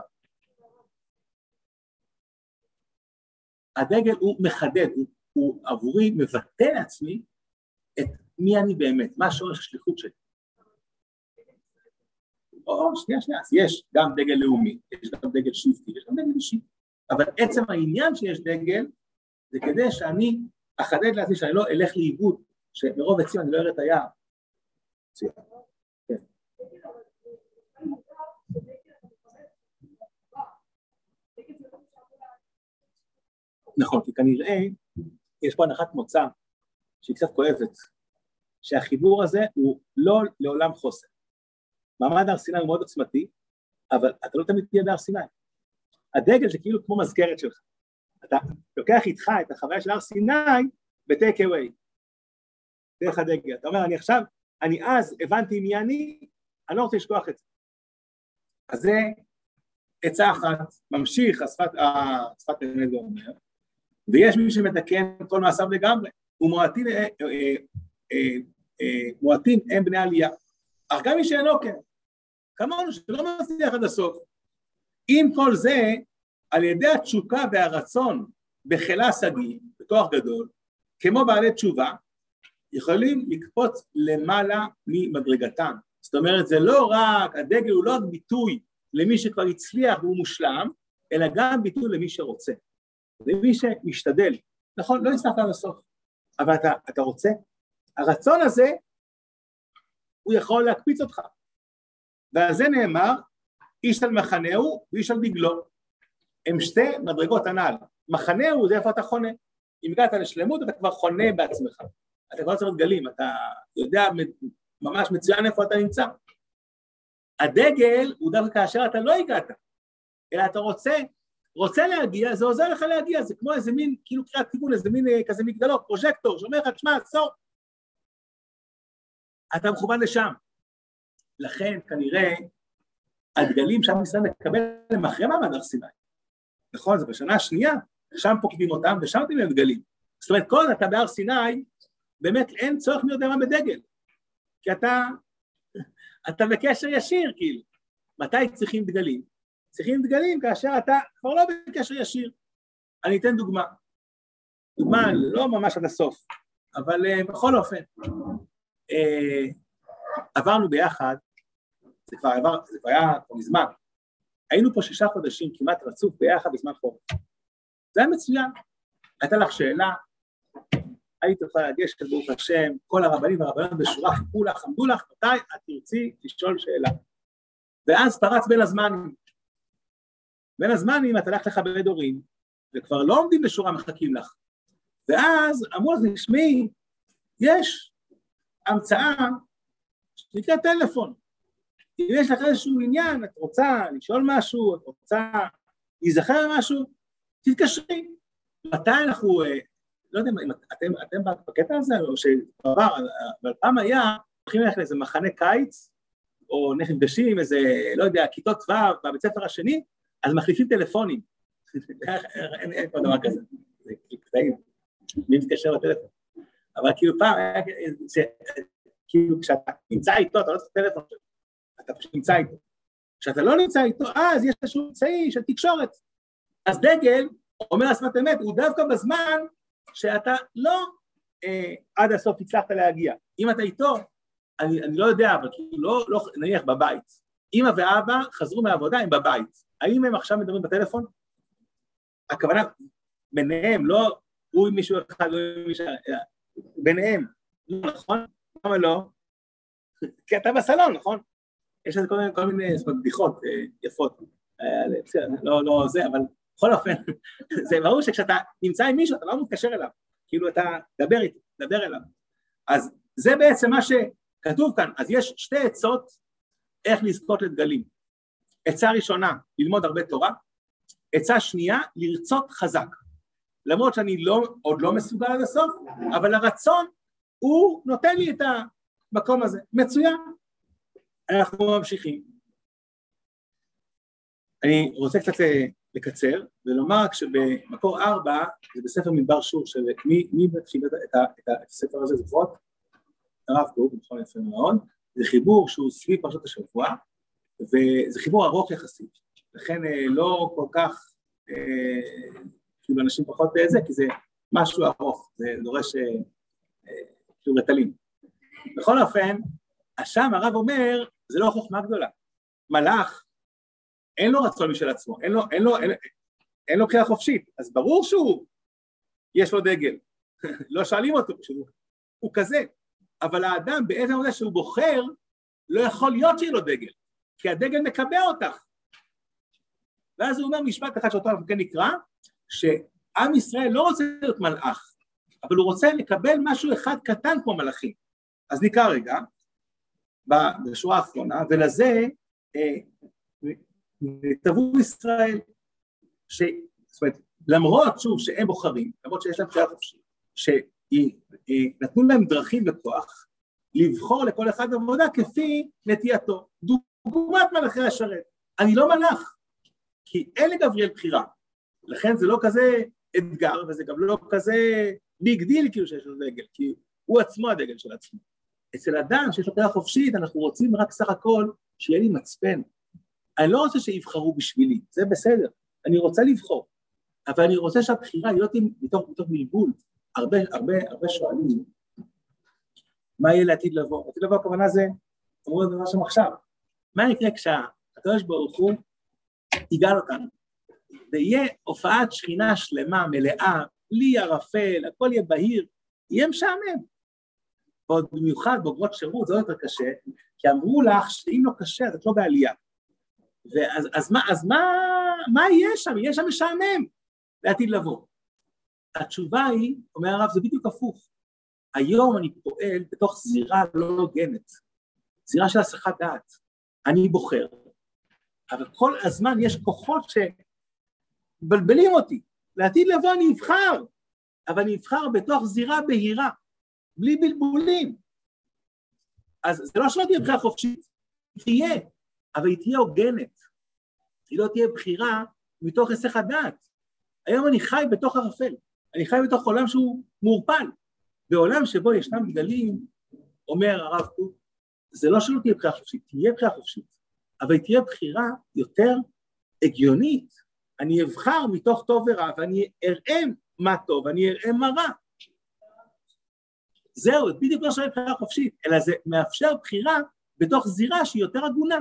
הדגל הוא מחדד, הוא, הוא עבורי מבטא לעצמי את מי אני באמת, מה שורש השליחות שלי. או, שנייה, שנייה, אז יש גם דגל לאומי, יש גם דגל שבטי, יש גם דגל אישי, אבל עצם העניין שיש דגל, זה כדי שאני אחדד לעצמי שאני לא אלך לאיבוד, שמרוב עצים אני לא אראה את היער. כן. נכון, כי כנראה יש פה הנחת מוצא שהיא קצת כואבת, שהחיבור הזה הוא לא לעולם חוסר. מעמד הר סיני הוא מאוד עוצמתי, אבל אתה לא תמיד תהיה בהר סיני. הדגל זה כאילו כמו מזכרת שלך. אתה לוקח איתך את החוויה של הר סיני בטייק אווי, דרך הדגל. אתה אומר, אני עכשיו, אני אז הבנתי מי אני, אני לא רוצה לשכוח את זה. אז זה עצה אחת, ממשיך השפת, השפת אמת ואומר, ויש מי שמתקן כל מעשיו לגמרי, ומועטים אה, אה, אה, אה, מועטים הם בני עלייה. אך גם מי שאינו כן, כמונו שלא מצליח עד הסוף. עם כל זה, על ידי התשוקה והרצון בחילה סגי, בכוח גדול, כמו בעלי תשובה, יכולים לקפוץ למעלה ממדרגתם. זאת אומרת, זה לא רק, הדגל הוא לא רק ביטוי למי שכבר הצליח והוא מושלם, אלא גם ביטוי למי שרוצה. למי שמשתדל. נכון, לא הצלחת עד הסוף, אבל אתה, אתה רוצה. הרצון הזה, הוא יכול להקפיץ אותך. ועל זה נאמר, איש על מחנהו ואיש על דגלו. הם שתי מדרגות הנעל. מחנהו זה איפה אתה חונה. אם הגעת לשלמות, אתה כבר חונה בעצמך. אתה כבר צריך גלים, אתה יודע ממש מצוין איפה אתה נמצא. הדגל הוא דווקא כאשר אתה לא הגעת, אלא אתה רוצה, רוצה להגיע, זה עוזר לך להגיע, זה כמו איזה מין, כאילו קריאת כיוון, איזה מין כזה מגדלו, פרוז'קטור, שאומר לך, תשמע, עצור. אתה מכוון לשם. לכן כנראה הדגלים שם ישראל מקבל הם אחרי מעמד הר סיני. נכון, זה בשנה השנייה, שם פוקדים אותם ושם תמיד דגלים. זאת אומרת, כל אתה בהר סיני, באמת אין צורך מי יודע מה בדגל. כי אתה, אתה בקשר ישיר, כאילו. מתי צריכים דגלים? צריכים דגלים כאשר אתה כבר לא בקשר ישיר. אני אתן דוגמה. דוגמה לא ממש עד הסוף, אבל uh, בכל אופן. Uh, עברנו ביחד, זה כבר עבר, זה כבר היה כבר מזמן, היינו פה שישה חודשים כמעט רצוף ביחד בזמן חורף. זה היה מצוין. הייתה לך שאלה, היית יכולה לגשת ברוך השם, כל הרבנים והרבנים בשורה חיכו לך, עמדו לך, מתי את תרצי לשאול שאלה. ואז פרץ בין הזמנים. בין הזמנים את הלכת לכבד הורים, וכבר לא עומדים בשורה מחכים לך. ואז אמרו לך, נשמעי, יש המצאה שנקרא טלפון. אם יש לך איזשהו עניין, את רוצה לשאול משהו, את רוצה להיזכר משהו, תתקשרי. מתי אנחנו, לא יודע אם אתם, אתם בקטע הזה, או שבעבר, אבל פעם היה, הולכים ללכת לאיזה מחנה קיץ, או נפגשים עם איזה, לא יודע, כיתות ו' בבית ספר השני, אז מחליפים טלפונים. אין פה דבר כזה. זה קטעים. מי מתקשר לטלפון? אבל כאילו פעם, כאילו כשאתה נמצא איתו, אתה לא צריך טלפון שלו. אתה פשוט נמצא איתו. כשאתה לא נמצא איתו, אז יש איזשהו אמצעי של תקשורת. אז דגל, אומר השפת אמת, הוא דווקא בזמן שאתה לא אה, עד הסוף הצלחת להגיע. אם אתה איתו, אני, אני לא יודע, אבל כאילו לא, לא נניח בבית. אמא ואבא חזרו מהעבודה, הם בבית. האם הם עכשיו מדברים בטלפון? הכוונה, ביניהם, לא הוא עם מישהו אחד, לא עם מישהו, ביניהם, לא נכון? למה לא? כי אתה בסלון, נכון? יש לזה כל מיני, כל מיני בדיחות יפות, לא, לא זה, אבל בכל אופן, זה ברור שכשאתה נמצא עם מישהו, אתה לא מתקשר אליו, כאילו אתה דבר איתו, דבר אליו. אז זה בעצם מה שכתוב כאן, אז יש שתי עצות איך לזכות לדגלים. עצה ראשונה, ללמוד הרבה תורה, עצה שנייה, לרצות חזק. למרות שאני לא, עוד לא מסוגל עד הסוף, אבל הרצון הוא נותן לי את המקום הזה. מצוין. אנחנו ממשיכים. אני רוצה קצת לקצר, ולומר כשבמקור ארבע, זה בספר מדבר שור, של מי, מי מתחיל את, את, את הספר הזה, זוכרות? הרב קוק, נכון יפה מאוד, זה חיבור שהוא סביב פרשת השבוע, וזה חיבור ארוך יחסית, לכן לא כל כך, כאילו אנשים פחות זה, כי זה משהו ארוך, זה דורש כאילו רטלים. בכל אופן, השם הרב אומר, זה לא חוכמה גדולה. מלאך, אין לו רצון משל עצמו, אין לו, אין לו, אין, אין לו בחירה חופשית, אז ברור שהוא, יש לו דגל. לא שואלים אותו, שהוא, הוא כזה. אבל האדם, בעצם הזה שהוא בוחר, לא יכול להיות שיהיה לו דגל, כי הדגל מקבע אותך. ואז הוא אומר משפט אחד שאותו אנחנו כן נקרא, שעם ישראל לא רוצה להיות מלאך, אבל הוא רוצה לקבל משהו אחד קטן כמו מלאכים. אז נקרא רגע, בשורה האחרונה, ולזה נתבעו ישראל, ש... זאת אומרת, למרות שוב שהם בוחרים, למרות שיש להם בחירה חופשית, שנתנו להם דרכים וכוח, לבחור לכל אחד עבודה כפי נטייתו, דוגמת מלאכי השרת. אני לא מלאך, כי אין לגבריאל בחירה, לכן זה לא כזה אתגר, וזה גם לא כזה ביג דיל כאילו שיש לו דגל, כי הוא עצמו הדגל של עצמו. אצל אדם שיש לו בחירה חופשית, אנחנו רוצים רק סך הכל שיהיה לי מצפן. אני לא רוצה שיבחרו בשבילי, זה בסדר, אני רוצה לבחור, אבל אני רוצה שהבחירה היא לא תהיה מתוך, מתוך מלבול. הרבה, הרבה, הרבה שואלים, מה יהיה לעתיד לבוא? לעתיד לבוא הכוונה זה, אמרו לדבר שם עכשיו, מה יקרה כשהקדוש ברוך הוא יגאל אותנו, ויהיה הופעת שכינה שלמה, מלאה, בלי ערפל, הכל יהיה בהיר, יהיה משעמם. ועוד במיוחד בוגרות שירות, זה לא יותר קשה, כי אמרו לך שאם לא קשה, אז את לא בעלייה. ואז, אז מה, אז מה, מה יהיה שם? יהיה שם משעמם לעתיד לבוא. התשובה היא, אומר הרב, זה בדיוק הפוך. היום אני פועל בתוך זירה לא הוגנת, זירה של הסחת דעת. אני בוחר, אבל כל הזמן יש כוחות שבלבלים אותי. לעתיד לבוא אני אבחר, אבל אני אבחר בתוך זירה בהירה, בלי בלבולים. אז זה לא שלא תהיה בחירה חופשית, היא תהיה, אבל היא תהיה הוגנת. היא לא תהיה בחירה מתוך הסח הדעת. היום אני חי בתוך ערפל, אני חי בתוך עולם שהוא מורפל, בעולם שבו ישנם גלים, אומר הרב קוק, זה לא שלא תהיה בחירה חופשית, תהיה בחירה חופשית, אבל היא תהיה בחירה יותר הגיונית. אני אבחר מתוך טוב ורע, ואני אראה מה טוב, אני אראה מה רע. זהו, בדיוק לא שואל בחירה חופשית, אלא זה מאפשר בחירה בתוך זירה שהיא יותר הגונה.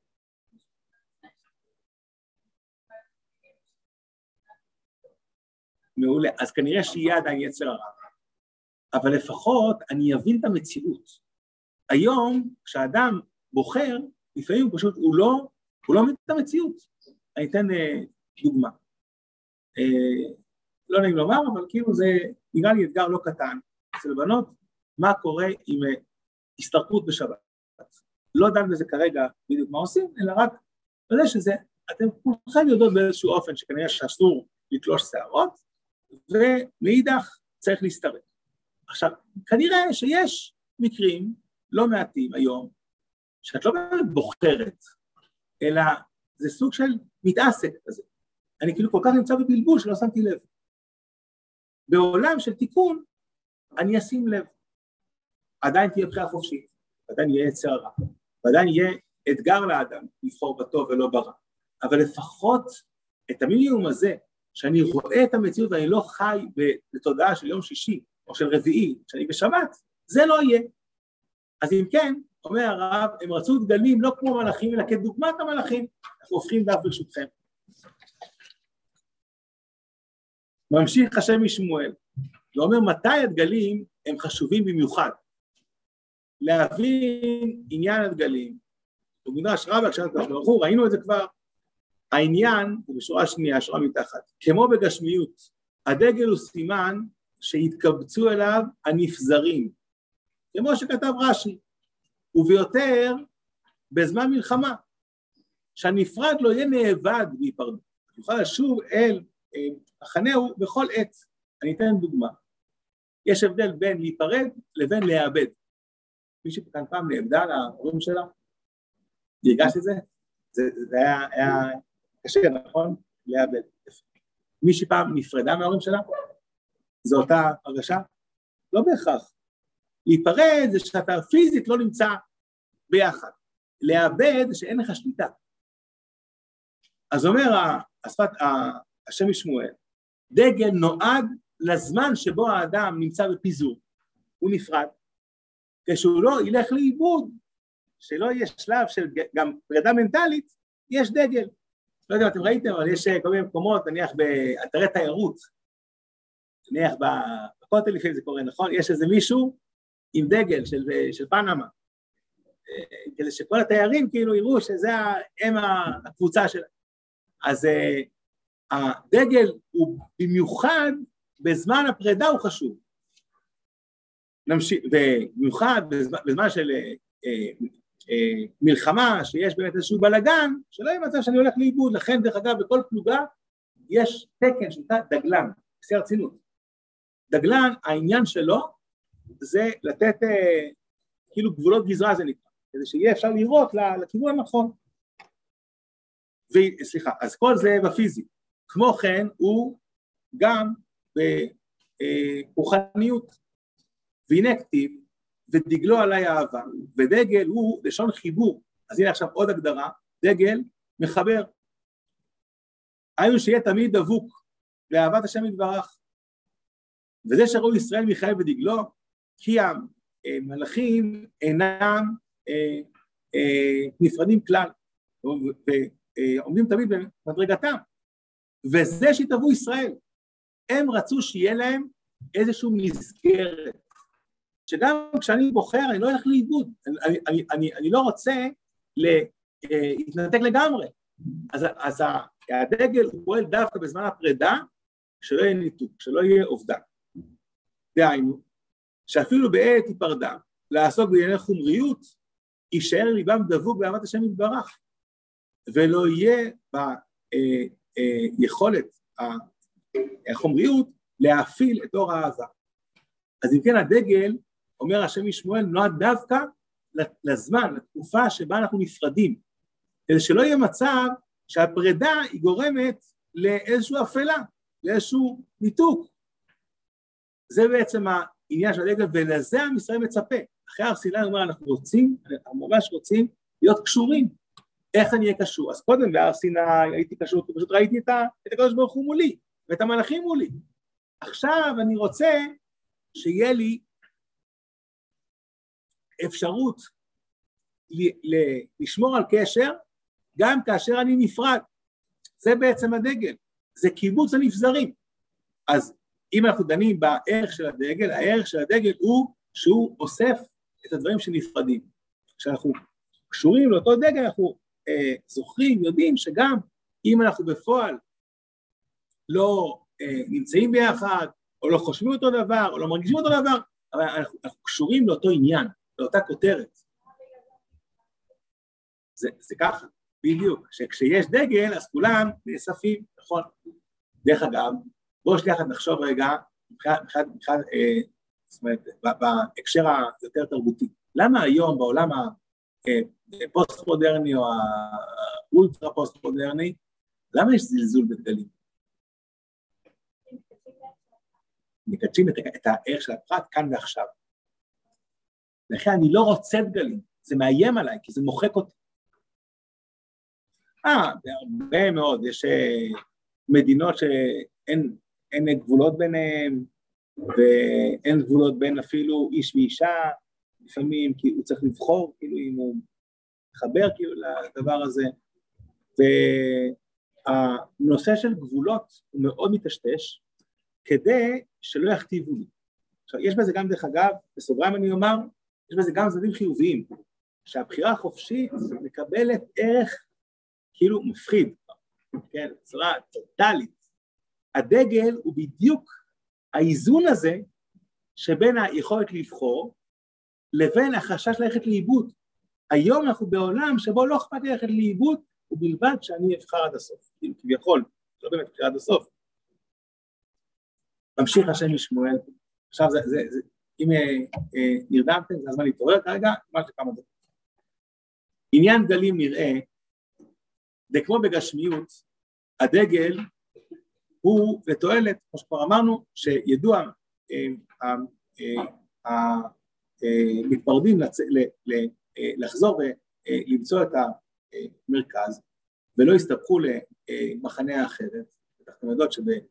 מעולה, אז כנראה שיהיה עדיין יצר הרע, אבל לפחות אני אבין את המציאות. היום, כשאדם בוחר, לפעמים הוא פשוט, הוא לא, הוא לא מבין את המציאות. אני אתן אה, דוגמה. אה, לא נעים לומר, אבל כאילו זה נראה לי אתגר לא קטן. אצל בנות, מה קורה עם אה, הסתרקות בשבת? לא דן בזה כרגע בדיוק מה עושים, אלא רק בזה שזה, אתם כולכם יודעות באיזשהו אופן שכנראה שאסור לתלוש שערות, ומאידך צריך להסתרק. עכשיו, כנראה שיש מקרים לא מעטים היום, שאת לא באמת בוחרת, אלא זה סוג של מתעסק כזה. אני כאילו כל כך נמצא בבלבול שלא שמתי לב. בעולם של תיקון, אני אשים לב. עדיין תהיה בחירה חופשית, עדיין יהיה יצר הרע, ועדיין יהיה אתגר לאדם לבחור בטוב ולא ברע. אבל לפחות את המינימום הזה, שאני רואה את המציאות ואני לא חי בתודעה של יום שישי או של רביעי, שאני בשבת, זה לא יהיה. אז אם כן, אומר הרב, הם רצו דגלים לא כמו מלאכים, אלא כדוגמת המלאכים. אנחנו הופכים דף ברשותכם. ממשיך השם משמואל, ואומר מתי הדגלים הם חשובים במיוחד. להבין עניין הדגלים, במדרש רבה, כשאנחנו ראינו את זה כבר, העניין הוא בשורה שנייה, שורה מתחת, כמו בגשמיות, הדגל הוא סימן שהתקבצו אליו הנפזרים, כמו שכתב רש"י, וביותר בזמן מלחמה, שהנפרד לא יהיה נאבד ויפרדו, יוכל לשוב אל מחנהו בכל עת. אני אתן דוגמה, יש הבדל בין להיפרד לבין להיאבד. מי שכאן פעם נאבדה להורים שלה, הרגשת את זה? זה, זה היה, היה קשה, נכון? להיאבד. מי שפעם נפרדה מההורים שלה, זו אותה הרגשה? לא בהכרח. להיפרד זה שאתה פיזית לא נמצא ביחד. להיאבד זה שאין לך שליטה. אז אומר השפת, השם משמואל, דגל נועד לזמן שבו האדם נמצא בפיזור, הוא נפרד, כשהוא לא ילך לאיבוד, שלא יהיה שלב של גם פרידה מנטלית, יש דגל. לא יודע אם אתם ראיתם, אבל יש כל מיני מקומות, נניח באתרי תיירות, נניח בכותל לפעמים זה קורה, נכון? יש איזה מישהו עם דגל של, של פנמה, כדי שכל התיירים כאילו יראו שזה הם הקבוצה שלהם. אז הדגל הוא במיוחד בזמן הפרידה הוא חשוב. נמשיך, במיוחד בזמן, בזמן של אה, אה, מלחמה, שיש באמת איזשהו בלגן, שלא יהיה מצב שאני הולך לאיבוד. לכן דרך אגב בכל פלוגה יש תקן שנקרא דגלן, בשיא הרצינות. דגלן, העניין שלו זה לתת אה, כאילו גבולות גזרה זה נקרא, כדי שיהיה אפשר לראות לכיוון הנכון. וסליחה, אז כל זה בפיזי. כמו כן הוא גם ברוחניות, והנה כתיב, ודגלו עליי אהבה, ודגל הוא לשון חיבור. אז הנה עכשיו עוד הגדרה, דגל מחבר. היינו שיהיה תמיד דבוק לאהבת השם יתברך, וזה שראו ישראל מיכאל ודגלו, כי המלאכים אינם אה, אה, נפרדים כלל, ועומדים תמיד במדרגתם, וזה שהתאהבו ישראל, הם רצו שיהיה להם איזשהו מסגרת, שגם כשאני בוחר אני לא הולך לאיבוד, אני, אני, אני, אני לא רוצה להתנתק לגמרי, אז, אז הדגל הוא פועל דווקא בזמן הפרידה, שלא יהיה ניתוק, שלא יהיה אובדן. דהיינו, שאפילו בעת היפרדה, לעסוק בענייני חומריות, יישאר ליבם דבוק באהבת השם יתברך, ולא יהיה ביכולת החומריות להפעיל את אור האהבה. אז אם כן הדגל, אומר השם משמואל, נועד דווקא לזמן, לתקופה שבה אנחנו נפרדים, כדי שלא יהיה מצב שהפרידה היא גורמת לאיזשהו אפלה, לאיזשהו ניתוק. זה בעצם העניין של הדגל, ולזה עם ישראל מצפה. אחרי הר סיני אומר, אנחנו רוצים, אנחנו ממש רוצים להיות קשורים. איך אני אהיה קשור? אז קודם בהר סיני הייתי קשור, פשוט ראיתי את הקדוש ברוך הוא מולי, ואת המלאכים מולי. עכשיו אני רוצה שיהיה לי אפשרות לשמור על קשר, גם כאשר אני נפרד. זה בעצם הדגל, זה קיבוץ הנפזרים. אז אם אנחנו דנים בערך של הדגל, הערך של הדגל הוא שהוא אוסף את הדברים שנפרדים. כשאנחנו קשורים לאותו דגל, אנחנו אה, זוכרים, יודעים שגם אם אנחנו בפועל לא אה, נמצאים ביחד, או לא חושבים אותו דבר, או לא מרגישים אותו דבר, אבל אנחנו, אנחנו קשורים לאותו עניין, לאותה כותרת. זה, זה ככה, בדיוק, שכשיש דגל, אז כולם נאספים, נכון? דרך אגב, בואו שנייה אחת נחשוב רגע, מבחינת, מבחינת, מבחינת, אה, זאת אומרת, בהקשר היותר תרבותי. למה היום בעולם הפוסט-מודרני או האולטרה-פוסט-מודרני, למה יש זלזול בדגלים? מקדשים את, את הערך של הפרט כאן ועכשיו. לכן אני לא רוצה דגלים, זה מאיים עליי, כי זה מוחק אותי. אה, בהרבה מאוד, יש מדינות שאין אין גבולות ביניהם, ואין גבולות בין אפילו איש ואישה, לפעמים כי הוא צריך לבחור, כאילו אם הוא מחבר כאילו לדבר הזה, והנושא של גבולות הוא מאוד מתשתש, כדי שלא יכתיבו לי. עכשיו, יש בזה גם דרך אגב, בסוגריים אני אומר, יש בזה גם צדדים חיוביים, שהבחירה החופשית מקבלת ערך כאילו מפחיד, כן, בצורה טוטלית. הדגל הוא בדיוק האיזון הזה שבין היכולת לבחור לבין החשש ללכת לאיבוד. היום אנחנו בעולם שבו לא אכפת לי ללכת לאיבוד, ובלבד שאני אבחר עד הסוף, כאילו כביכול, לא באמת אבחר עד הסוף. ממשיך השם משמואל, עכשיו זה, זה, זה, אם אה, אה, נרדמתם, זה הזמן להתעורר כרגע, ממש לכמה דקות. עניין דגלים נראה, זה כמו בגשמיות, הדגל הוא לתועלת, כמו שכבר אמרנו, שידוע המתפרדים לחזור ולמצוא את המרכז, ולא הסתפחו למחנה האחרת. אנחנו יודעות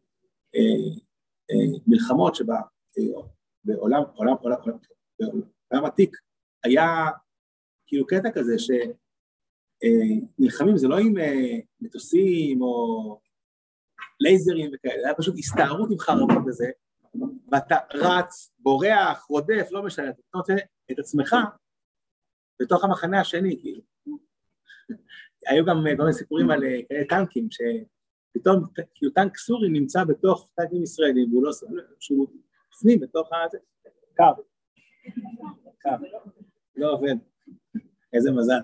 שבמלחמות שבעולם עולם, עולם, בעולם עתיק היה כאילו קטע כזה שנלחמים, זה לא עם מטוסים או לייזרים וכאלה, היה פשוט הסתערות עם חרבות בזה, ואתה רץ, בורח, רודף, לא משנה, אתה נותן את עצמך בתוך המחנה השני, כאילו. היו גם כל מיני סיפורים על טנקים, שפתאום כאילו טנק סורי נמצא בתוך טנקים ישראלים, והוא לא עושה, שהוא פנים בתוך הזה, קו, קו, לא עובד, איזה מזל.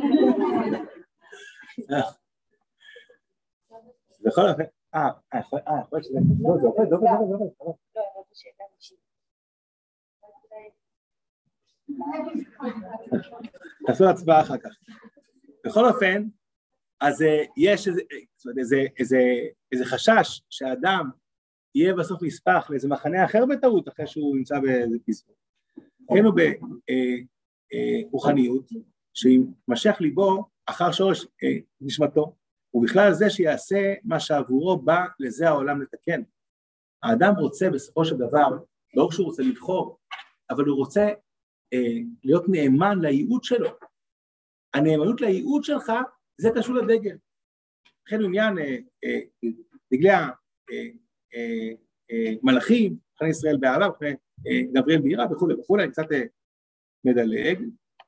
בכל אופן, אה, אה, אה, יכול להיות שזה, לא, זה עובד, זה עובד, זה עובד, זה עובד. לא, לא, שאלה אישית. תעשו הצבעה אחר כך. בכל אופן, אז יש איזה חשש שהאדם יהיה בסוף נספח לאיזה מחנה אחר בטעות, אחרי שהוא נמצא באיזה פספור. היינו ברוחניות, שימשך ליבו אחר שורש נשמתו, ובכלל זה שיעשה מה שעבורו בא לזה העולם לתקן. האדם רוצה בסופו של דבר, לא שהוא רוצה לבחור, אבל הוא רוצה אה, להיות נאמן לייעוד שלו. הנאמנות לייעוד שלך, זה קשור לדגל. לכן עניין אה, אה, דגלי המלאכים, אה, אחרי ישראל בעליו, אחרי אה, גבריאל בעירה וכו' וכו', אני קצת אה, מדלג,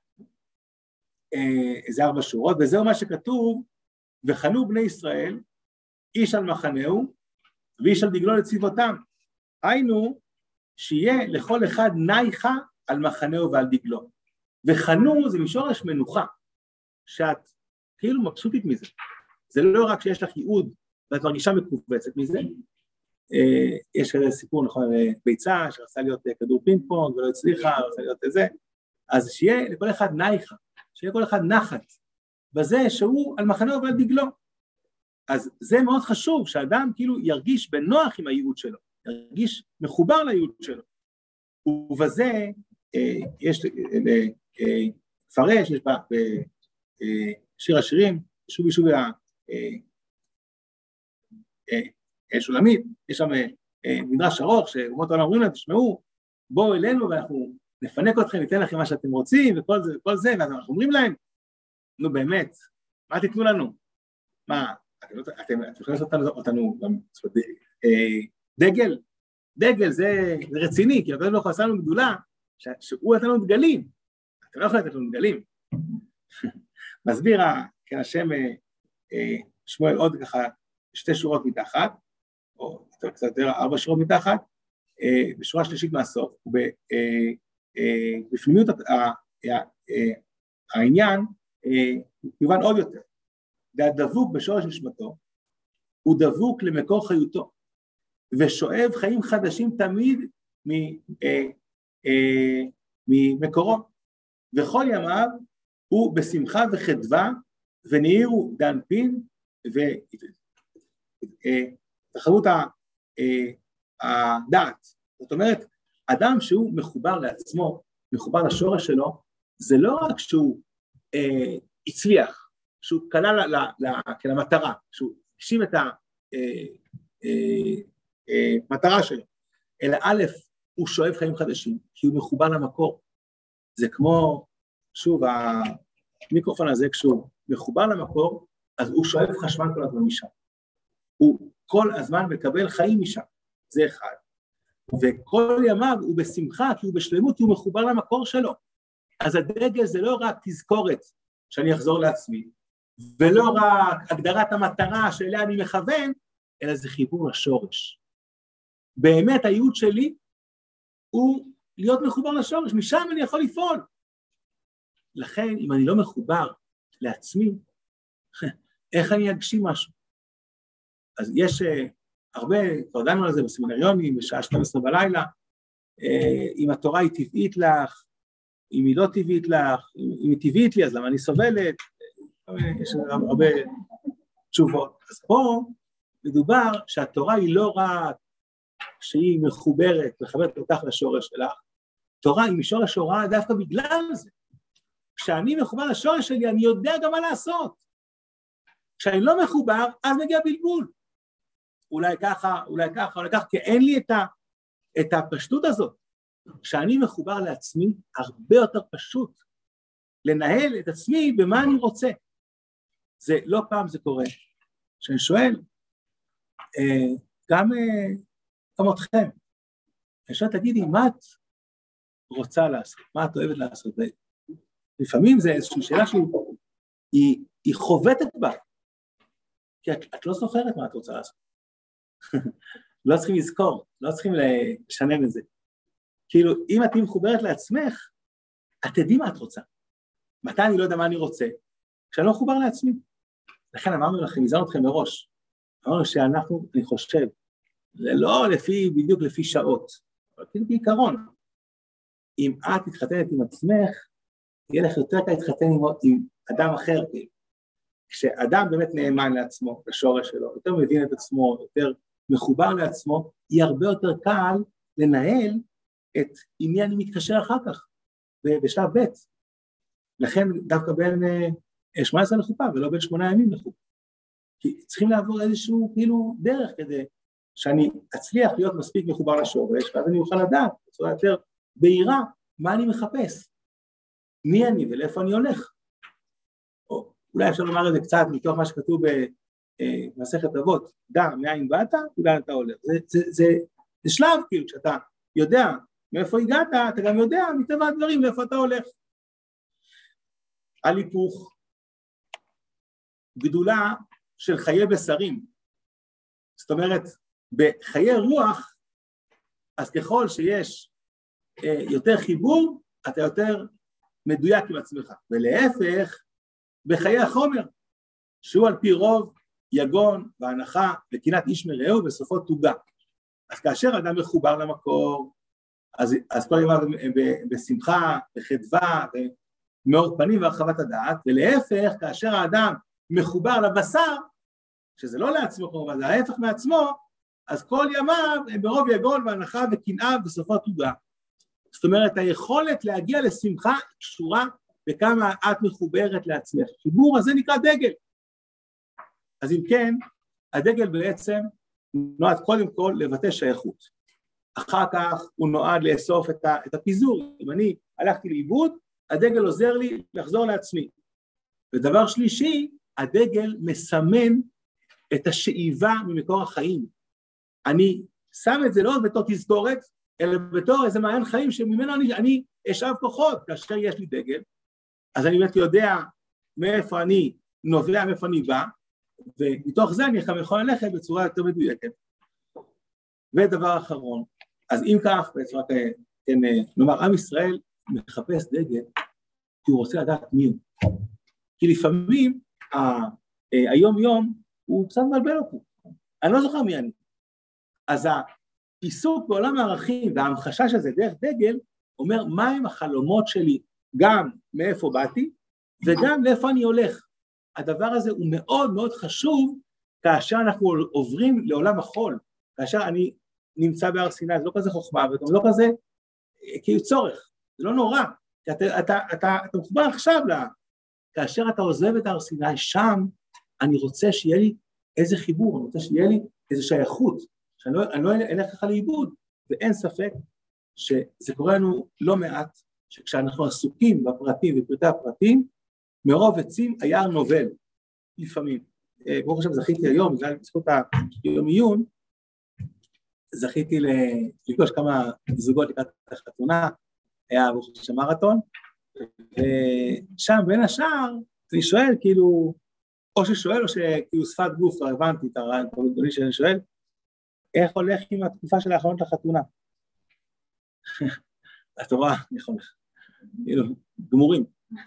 אה, זה ארבע שורות, וזהו מה שכתוב, וחנו בני ישראל, איש על מחנהו, ואיש על דגלו לצבאותם. היינו, שיהיה לכל אחד נייחה על מחנהו ועל דגלו. וחנו זה משורש מנוחה, שאת כאילו מבסוטית מזה. זה לא רק שיש לך ייעוד, ואת מרגישה מקובצת מזה. יש כזה סיפור, נכון, ביצה, שרצה להיות כדור פינג פונג, ולא הצליחה, רצה להיות איזה. אז שיהיה לכל אחד נייחה, שיהיה לכל אחד נחת, בזה שהוא על מחנהו ועל דגלו. אז זה מאוד חשוב, שהאדם כאילו ירגיש בנוח עם הייעוד שלו, ירגיש מחובר לייעוד שלו. ובזה אה, יש לפרש, יש בשיר השירים, שוב ושוב השולמית, יש שם מדרש ארוך, שאומות העולם אומרים להם, תשמעו, בואו אלינו ואנחנו נפנק אתכם, ניתן לכם מה שאתם רוצים, וכל זה, וכל זה, ואז אנחנו אומרים להם, נו באמת, מה תיתנו לנו? מה, אתם, אתם, אתם יכולים לעשות אותנו, אותנו גם, דגל, דגל זה, זה רציני, כי הקדוש ברוך הוא עשה לנו גדולה, שהוא נתן לנו דגלים, אתם לא יכולים לתת לנו דגלים. מסביר, כן, השם שמואל עוד ככה, שתי שורות מתחת, או קצת יותר ארבע שורות מתחת, בשורה שלישית מהסוף, ובפנימיות העניין, יובן עוד יותר, והדבוק בשורש נשמתו, הוא דבוק למקור חיותו, ושואב חיים חדשים תמיד ממקורו, וכל ימיו הוא בשמחה וחדווה, ונהירו דן פין, ותחרות הדעת. זאת אומרת, אדם שהוא מחובר לעצמו, מחובר לשורש שלו, זה לא רק שהוא אה, הצליח, שהוא קלה למטרה, שהוא הגשים את המטרה אה, אה, שלו, אלא א', הוא שואב חיים חדשים, כי הוא מחובר למקור. זה כמו, שוב, המיקרופון הזה, כשהוא מחובר למקור, אז הוא שואב חשמל כל הזמן משם. הוא כל הזמן מקבל חיים משם, זה אחד. וכל ימיו הוא בשמחה, כי הוא בשלמות, כי הוא מחובר למקור שלו. אז הדגל זה לא רק תזכורת שאני אחזור לעצמי, ולא רק הגדרת המטרה שאליה אני מכוון, אלא זה חיבור לשורש. באמת הייעוד שלי הוא להיות מחובר לשורש, משם אני יכול לפעול. לכן אם אני לא מחובר לעצמי, איך אני אגשים משהו? אז יש הרבה, כבר דנו על זה בסמינריונים, בשעה שתים עשרה בלילה, אם התורה היא טבעית לך, אם היא לא טבעית לך, אם היא טבעית לי, אז למה אני סובלת? יש הרבה תשובות. אז פה מדובר שהתורה היא לא רק שהיא מחוברת, מחברת אותך לשורש שלך, תורה היא משורש הוראה דווקא בגלל זה. כשאני מחובר לשורש שלי, אני יודע גם מה לעשות. כשאני לא מחובר, אז מגיע בלבול. אולי ככה, אולי ככה, אולי ככה, כי אין לי את, ה, את הפשטות הזאת. כשאני מחובר לעצמי, הרבה יותר פשוט לנהל את עצמי במה אני רוצה. זה לא פעם זה קורה. שאני שואל, גם, גם אתכם, אני שואל, תגידי, מה את רוצה לעשות? מה את אוהבת לעשות? לפעמים זה איזושהי שאלה שהיא היא, היא חובטת בה, כי את, את לא זוכרת מה את רוצה לעשות. לא צריכים לזכור, לא צריכים לשנן את זה. כאילו, אם את מחוברת לעצמך, את תדעי מה את רוצה. מתי אני לא יודע מה אני רוצה? כשאני לא מחובר לעצמי. לכן אמרנו לכם, הזמנו אתכם מראש. אמרנו שאנחנו, אני חושב, לא לפי, בדיוק לפי שעות, אבל כאילו בעיקרון, אם את תתחתנת עם עצמך, יהיה לך יותר קל להתחתן עם, עם אדם אחר. כשאדם באמת נאמן לעצמו, לשורש שלו, יותר מבין את עצמו, יותר מחובר לעצמו, יהיה הרבה יותר קל לנהל את עם מי אני מתקשר אחר כך, בשלב ב'. לכן דווקא בין שמונה עשרה לחופה, ולא בין שמונה ימים לחופה. כי צריכים לעבור איזשהו כאילו דרך כדי שאני אצליח להיות מספיק מחובר לשורש, ואז אני אוכל לדעת, בצורה יותר בהירה, מה אני מחפש, מי אני ולאיפה אני הולך. או אולי אפשר לומר את זה קצת מתוך מה שכתוב במסכת אבות, דע מאין באת ולאן אתה הולך. זה, זה, זה, זה שלב כאילו, כשאתה יודע מאיפה הגעת, אתה גם יודע מטבע הדברים לאיפה אתה הולך. על היפוך, גדולה של חיי בשרים. זאת אומרת, בחיי רוח, אז ככל שיש אה, יותר חיבור, אתה יותר מדויק עם עצמך. ולהפך, בחיי החומר, שהוא על פי רוב יגון והנחה וקינת איש מרעהו בסופו תוגה. אז כאשר אדם מחובר למקור, אז, אז כל ימיו בשמחה, בחדווה, מאור פנים והרחבת הדעת, ולהפך, כאשר האדם מחובר לבשר, שזה לא לעצמו כמובן, זה ההפך מעצמו, אז כל ימיו הם ברוב יגון והנחה וקנאה בסופו תוגה. זאת אומרת, היכולת להגיע לשמחה קשורה בכמה את מחוברת לעצמך. חיבור הזה נקרא דגל. אז אם כן, הדגל בעצם נועד קודם כל לבטא שייכות. אחר כך הוא נועד לאסוף את, ה, את הפיזור. אם אני הלכתי לאיבוד, הדגל עוזר לי לחזור לעצמי. ודבר שלישי, הדגל מסמן את השאיבה ממקור החיים. אני שם את זה לא בתור תזכורת, אלא בתור איזה מעיין חיים שממנו אני, אני אשאב כוחות, כאשר יש לי דגל, אז אני באמת יודע מאיפה אני נובע, מאיפה אני בא, ומתוך זה אני יכול ללכת בצורה יותר מדויקת. ודבר אחרון, אז אם כך, בצורה כן, נאמר, עם ישראל מחפש דגל, כי הוא רוצה לדעת מי הוא. כי לפעמים, היום יום, הוא קצת מבלבל אותי. אני לא זוכר מי אני. אז העיסוק בעולם הערכים וההמחשה של זה דרך דגל, אומר מהם החלומות שלי, גם מאיפה באתי, וגם לאיפה אני הולך. הדבר הזה הוא מאוד מאוד חשוב, כאשר אנחנו עוברים לעולם החול, כאשר אני נמצא בהר סיני, זה לא כזה חוכמה, וגם לא כזה כאילו צורך, זה לא נורא, כי אתה, אתה, אתה, אתה מחובר עכשיו לה, כאשר אתה עוזב את הר סיני, שם אני רוצה שיהיה לי איזה חיבור, אני רוצה שיהיה לי איזו שייכות, שאני לא, אני לא אלך ככה לאיבוד, ואין ספק שזה קורה לנו לא מעט, שכשאנחנו עסוקים בפרטים ופרטי הפרטים, מרוב עצים היער נובל, לפעמים. ברוך השם זכיתי היום, בגלל בזכות היום עיון, זכיתי לפגוש כמה זוגות לקראת החתונה, היה ברוך השם מרתון, ושם בין השאר, אני שואל כאילו, או ששואל או שכאילו שפת גוף, לא הבנתי את הרעיון הגדולי שאני שואל, איך הולך עם התקופה של האחרונות לחתונה? אתה רואה, נכון, כאילו, גמורים.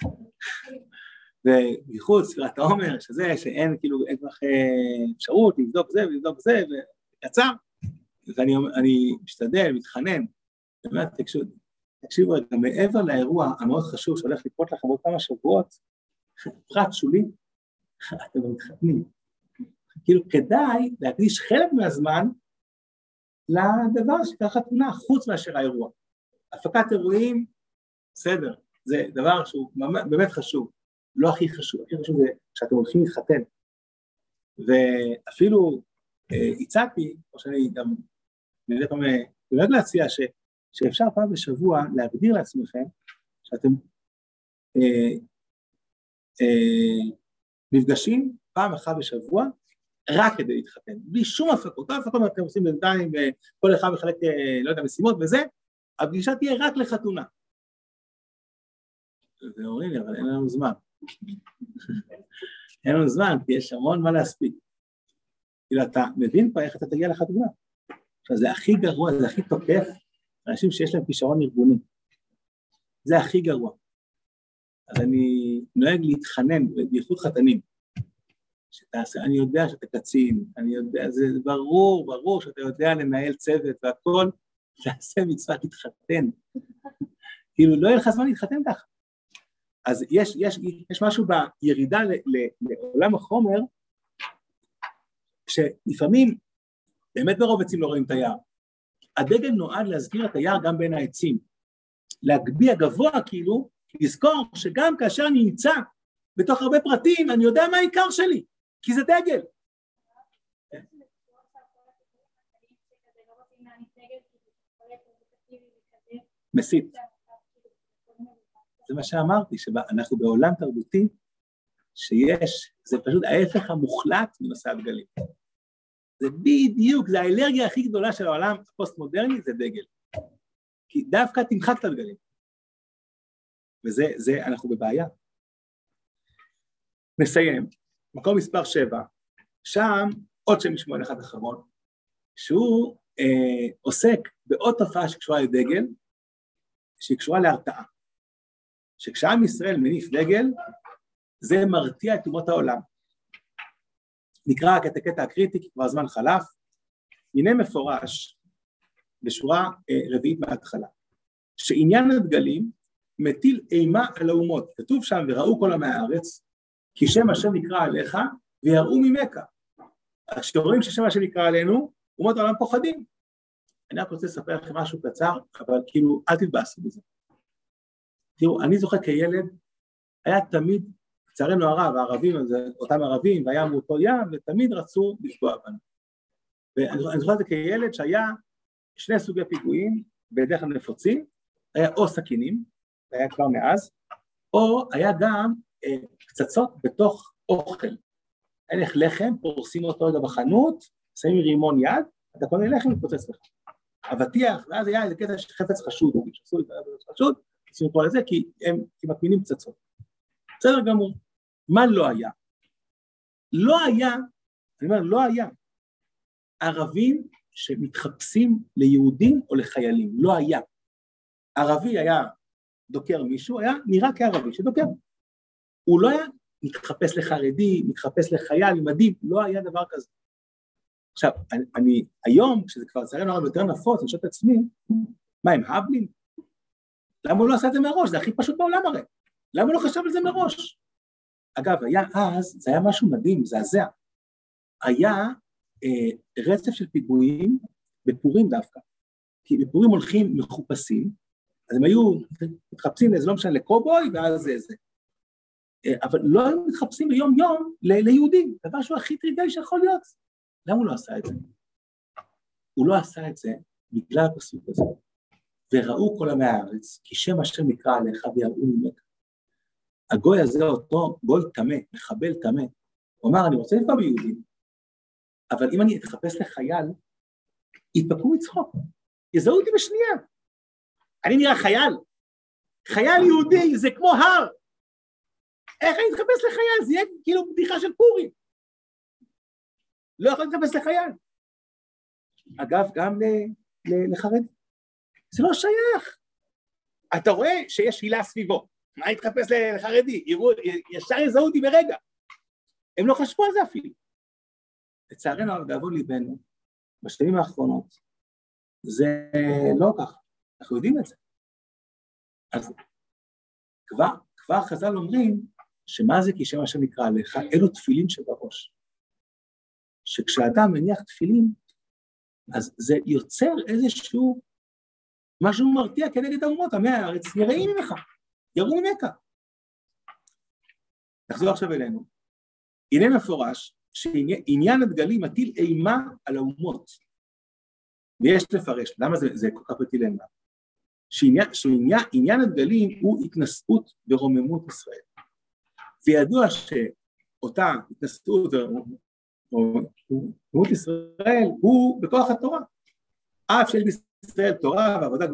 ובייחוד ספירת העומר, שזה, שאין כאילו, אין כך אפשרות לבדוק זה ולבדוק זה, ויצא, ואני משתדל, מתחנן, באמת, תקשיבו רגע, מעבר לאירוע המאוד חשוב שהולך לקרות לכם עוד כמה שבועות, פרט שולי, אתם לא מתחתנים. כאילו כדאי להקדיש חלק מהזמן לדבר שככה חתונה, חוץ מאשר האירוע. הפקת אירועים, בסדר, זה דבר שהוא באמת חשוב, לא הכי חשוב, הכי חשוב זה שאתם הולכים להתחתן. ואפילו הצעתי, או שאני גם מדי פעם באמת להציע, ש, שאפשר פעם בשבוע להגדיר לעצמכם, שאתם אה, אה, נפגשים פעם אחת בשבוע, רק כדי להתחתן, בלי שום הפקות, לא הפקות אתם עושים בינתיים, כל אחד מחלק, לא יודע, משימות וזה, הפגישה תהיה רק לחתונה. ואומרים לי, אבל אין לנו זמן. אין לנו זמן, כי יש המון מה להספיק. כאילו, אתה מבין פה איך אתה תגיע לחתונה. עכשיו, זה הכי גרוע, זה הכי תוקף, אנשים שיש להם כישרון ארגוני. זה הכי גרוע. אז אני נוהג להתחנן, בייחוד חתנים, שתעשה, אני יודע שאתה קצין, אני יודע, זה ברור, ברור שאתה יודע לנהל צוות והכל, תעשה מצוות להתחתן. כאילו, לא יהיה לך זמן להתחתן ככה. אז יש, יש, יש משהו בירידה ל, ל, לעולם החומר, שלפעמים, באמת ברוב עצים לא רואים את היער. הדגל נועד להזכיר את היער גם בין העצים. להגביה גבוה כאילו, לזכור שגם כאשר אני נמצא בתוך הרבה פרטים, אני יודע מה העיקר שלי, כי זה דגל. מסית. זה מה שאמרתי, שאנחנו בעולם תרבותי, שיש, זה פשוט ההפך המוחלט מנושא הדגלים. זה בדיוק, זה האלרגיה הכי גדולה של העולם הפוסט-מודרני, זה דגל. כי דווקא תמחק את הדגלים. וזה, זה, אנחנו בבעיה. נסיים, מקום מספר שבע, שם עוד שם משמואל אחד אחרון, שהוא אה, עוסק בעוד תופעה שקשורה לדגל, שהיא קשורה להרתעה. שכשעם ישראל מניף דגל, זה מרתיע את אומות העולם. נקרא את הקטע הקריטי, כי כבר זמן חלף, הנה מפורש, בשורה אה, רביעית מההתחלה, שעניין הדגלים מטיל אימה על האומות, כתוב שם, וראו כל עמי הארץ, כי שם השם נקרא עליך, ויראו ממך. כשרואים ששם השם נקרא עלינו, אומות העולם פוחדים. אני רק רוצה לספר לכם משהו קצר, אבל כאילו, אל תתבאסו בזה. תראו, אני זוכר כילד, היה תמיד, לצערנו הרב, הערבים, אותם ערבים, והיה מאותו ים, ותמיד רצו לפגוע בנו. ואני זוכר את זה כילד שהיה, שני סוגי פיגועים, בדרך כלל נפוצים, היה או סכינים, זה היה כבר מאז, או היה גם אה, פצצות בתוך אוכל. היה לך לחם, פורסים אותו רגע בחנות, שמים רימון יד, אתה קונה לחם ופוצץ לך. אבטיח, ואז היה איזה קטע של חפץ חשוד, שעשו את החפץ חשוד, עושים פה לזה, כי הם מטמינים פצצות. בסדר גמור. מה לא היה? לא היה, אני אומר, לא היה, ערבים שמתחפשים ליהודים או לחיילים, לא היה. ערבי היה דוקר מישהו, היה נראה כערבי שדוקר. הוא לא היה מתחפש לחרדי, מתחפש לחייל, מדים, לא היה דבר כזה. עכשיו, אני, אני היום, כשזה כבר צערנו הרבה יותר נפוץ, אני שואל את עצמי, מה, הם הבלים? למה הוא לא עשה את זה מראש? זה הכי פשוט בעולם הרי. למה הוא לא חשב על זה מראש? אגב, היה אז, זה היה משהו מדהים, זעזע. היה אה, רצף של פיגועים בפורים דווקא. כי בפורים הולכים מחופשים, אז הם היו מתחפשים לזה, לא משנה, לקובוי, ואז זה זה. אה, אבל לא היו מתחפשים ביום יום ל- ליהודים, דבר שהוא הכי טריוויאלי שיכול להיות. למה הוא לא עשה את זה? הוא לא עשה את זה בגלל הפסוק הזה. וראו כל עמי הארץ, כי שם השם נקרא עליך ויראו ממך. הגוי הזה אותו גוי תמה, מחבל תמה. הוא אמר, אני רוצה לפגוע ביהודים, אבל אם אני אתחפש לחייל, יתפקעו מצחוק, יזהו אותי בשנייה. אני נראה חייל, חייל יהודי זה כמו הר. איך אני אתחפש לחייל? זה יהיה כאילו בדיחה של פורים. לא יכול להתחפש לחייל. אגב, גם לחרדי. זה לא שייך. אתה רואה שיש הילה סביבו. מה יתחפש לחרדי? יראו, ישר יזהו אותי ברגע. הם לא חשבו על זה אפילו. לצערנו, על דאבון ליבנו, בשנים האחרונות, זה לא ככה. אנחנו יודעים את זה. אז כבר, כבר חז"ל אומרים, שמה זה כי שם השם נקרא עליך, אלו תפילין שבראש. שכשאדם מניח תפילין, אז זה יוצר איזשהו, משהו מרתיע כנגד האומות, עמי הארץ, יראים ממך, יראו ממך. נחזור עכשיו אלינו. הנה מפורש, שעניין הדגלים מטיל אימה על האומות. ויש לפרש, למה זה, זה כל כך מטיל אימה? שעניין, שעניין הדגלים הוא התנשאות ורוממות ישראל. וידוע שאותה התנשאות ורוממות ישראל הוא בכוח התורה. אף שיש בישראל תורה ועבודה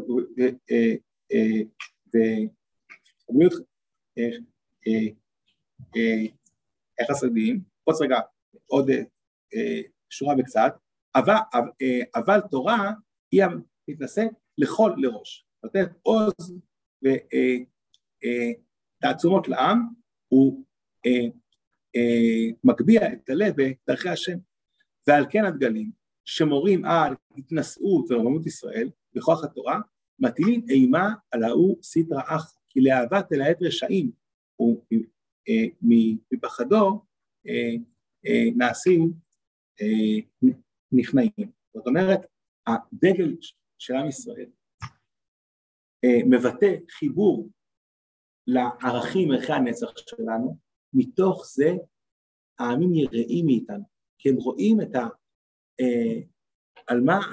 וחסדים, חוץ רגע עוד שורה וקצת, אבל, אבל תורה היא מתנשאת לכל לראש, נותנת עוז ותעצומות לעם, הוא מגביה את הלב בדרכי השם, ועל כן הדגלים שמורים על התנשאות ורוממות ישראל בכוח התורה, מטילים אימה על ההוא סטרא אחרא, כי לאהבה תלהט רשעים, ומפחדו נעשים נכנעים. זאת אומרת, הדגל של עם ישראל מבטא חיבור לערכים ערכי הנצח שלנו, מתוך זה העמים יראים מאיתנו, כי הם רואים את ה... על מה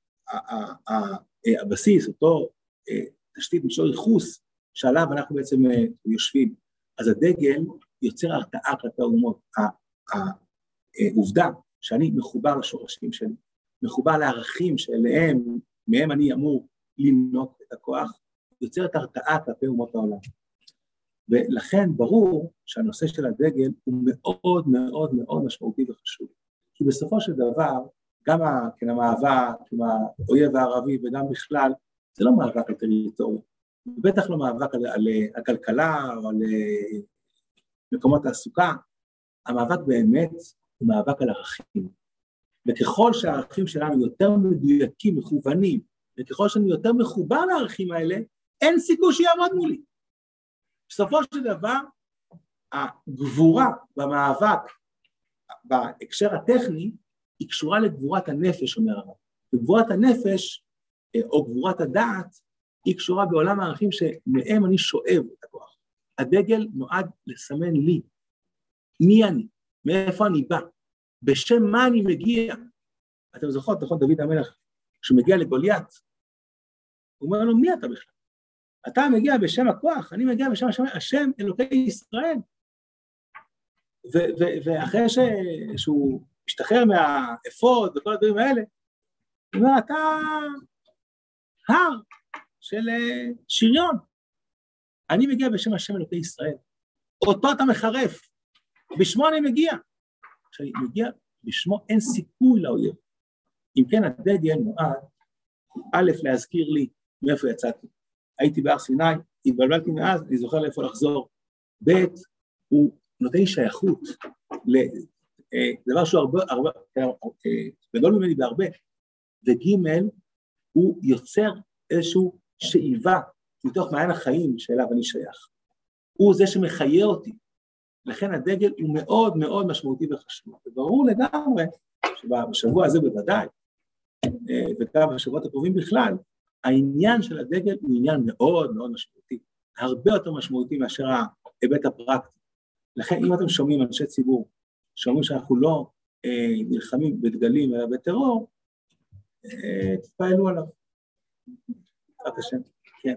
הבסיס, אותו תשתית מישור ייחוס, שעליו אנחנו בעצם יושבים. אז הדגל יוצר הרתעה כלפי האומות. העובדה שאני מחובר לשורשים שלי, מחובר לערכים שאליהם, מהם אני אמור למנות את הכוח, יוצרת הרתעה כלפי אומות העולם. ולכן ברור שהנושא של הדגל הוא מאוד מאוד מאוד משמעותי וחשוב. כי בסופו של דבר, גם כן, המאבק עם האויב הערבי וגם בכלל, זה לא מאבק על טריטוריה. בטח לא מאבק על, על הכלכלה או על מקומות תעסוקה. המאבק באמת הוא מאבק על ערכים. וככל שהערכים שלנו יותר מדויקים, מכוונים, וככל שאני יותר מחובר לערכים האלה, אין סיכוי שיעמוד מולי. בסופו של דבר, הגבורה במאבק, בהקשר הטכני, היא קשורה לגבורת הנפש, אומר הרב. וגבורת הנפש, או גבורת הדעת, היא קשורה בעולם הערכים שמהם אני שואב את הכוח. הדגל נועד לסמן לי. מי אני? מאיפה אני בא? בשם מה אני מגיע? אתם זוכרות, נכון, דוד המלך כשהוא מגיע לגוליית, הוא אומר לו, מי אתה בכלל? אתה מגיע בשם הכוח, אני מגיע בשם השם, השם אלוקי ישראל. ו- ו- ואחרי ש- שהוא משתחרר מהאפוד וכל הדברים האלה, הוא אומר, אתה הר של שריון. אני מגיע בשם השם אלוקי ישראל. אותו אתה מחרף. בשמו אני מגיע. כשאני מגיע בשמו אין סיכוי לאויב. אם כן, הדגל נועד, א', להזכיר לי מאיפה יצאתי. הייתי בהר סיני, התבלבלתי מאז, אני זוכר לאיפה לחזור. ב', הוא נותן לי שייכות לדבר שהוא הרבה, הרבה, גדול ממני בהרבה. וג', הוא יוצר איזושהי שאיבה מתוך מעיין החיים שאליו אני שייך. הוא זה שמחיה אותי. לכן הדגל הוא מאוד מאוד משמעותי וחשוב. וברור לגמרי שבשבוע הזה בוודאי, וגם בשבועות הקרובים בכלל, העניין של הדגל הוא עניין מאוד מאוד משמעותי. הרבה יותר משמעותי מאשר ההיבט הפרקטי. לכן אם אתם שומעים אנשי ציבור, שאומרים שאנחנו לא אה, נלחמים בדגלים אלא בטרור, אה, תתפעלו עליו. תחת השם. כן.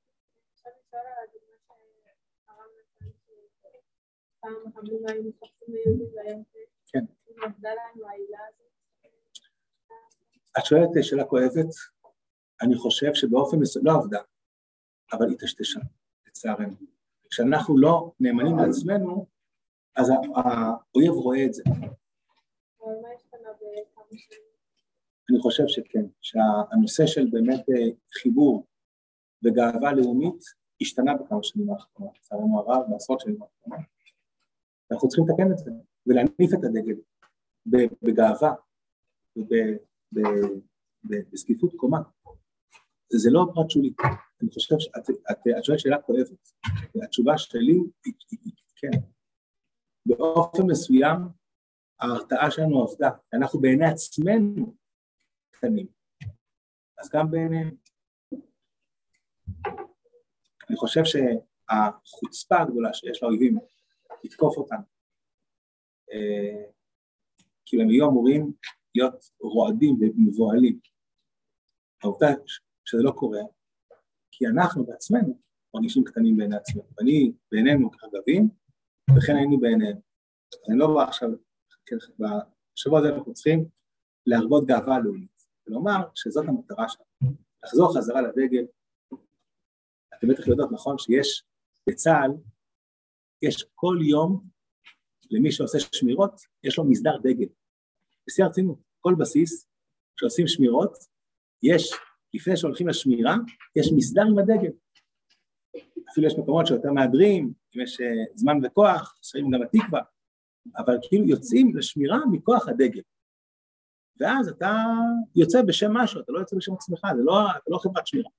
כן. את שואלת שאלה כואבת, אני חושב שבאופן מסוים, לא עבדה, אבל היא תשתשה, לצערנו. כשאנחנו לא נאמנים לעצמנו, אז האויב רואה את זה. אני חושב שכן, שהנושא של באמת חיבור וגאווה לאומית השתנה בכמה שנים האחרונות, לצערנו הרב, בעשרות שנים האחרונות. אנחנו צריכים לתקן את זה, ולהניף את הדגל בגאווה ובסקיפות קומה. זה לא פרט שולי. אני חושב שאת שואלת שאלה כואבת. התשובה שלי היא כן. באופן מסוים, ההרתעה שלנו עבדה. אנחנו בעיני עצמנו קטנים. אז גם בעיניהם. אני חושב שהחוצפה הגדולה שיש לאויבים לתקוף אותם, כי הם יהיו אמורים להיות רועדים ומבועלים. העובדה שזה לא קורה, כי אנחנו בעצמנו מרגישים קטנים בעיני עצמנו. ואני בעינינו כחגבים, וכן היינו בעיניהם. אני לא בא עכשיו, בשבוע הזה אנחנו צריכים להרבות גאווה לאומית, ולומר שזאת המטרה שלנו. לחזור חזרה לדגל, אתם בטח יודעות, נכון, שיש בצה"ל, יש כל יום, למי שעושה שמירות, יש לו מסדר דגל. בשיא הרצינות, כל בסיס שעושים שמירות, יש, לפני שהולכים לשמירה, יש מסדר עם הדגל. אפילו יש מקומות שיותר מהדרים, אם יש זמן וכוח, שרים גם התקווה, אבל כאילו יוצאים לשמירה מכוח הדגל. ואז אתה יוצא בשם משהו, אתה לא יוצא בשם עצמך, זה לא, אתה לא חברת שמירה.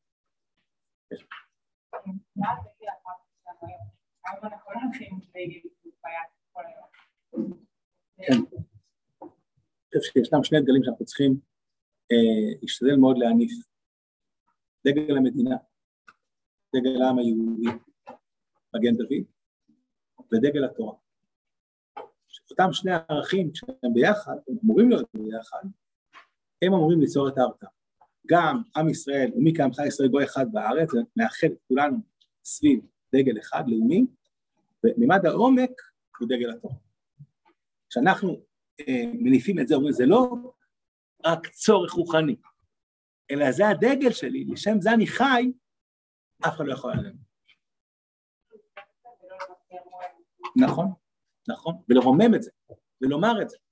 כן. אני חושב שישנם שני דגלים שאנחנו צריכים להשתדל מאוד להניף. דגל המדינה, דגל העם היהודי, מגן דוד, ודגל התורה. אותם שני הערכים שהם ביחד, הם אמורים להיות ביחד, הם אמורים ליצור את ההרתעה. גם עם ישראל, ומי כעמך ישראל גוי אחד בארץ, זה מאחד את כולנו סביב דגל אחד לאומי, וממד העומק הוא דגל התורה. כשאנחנו אה, מניפים את זה, אומרים, זה לא רק צורך רוחני, אלא זה הדגל שלי, לשם זה אני חי, אף אחד לא יכול עלינו. נכון, נכון, ולרומם את זה, ולומר את זה.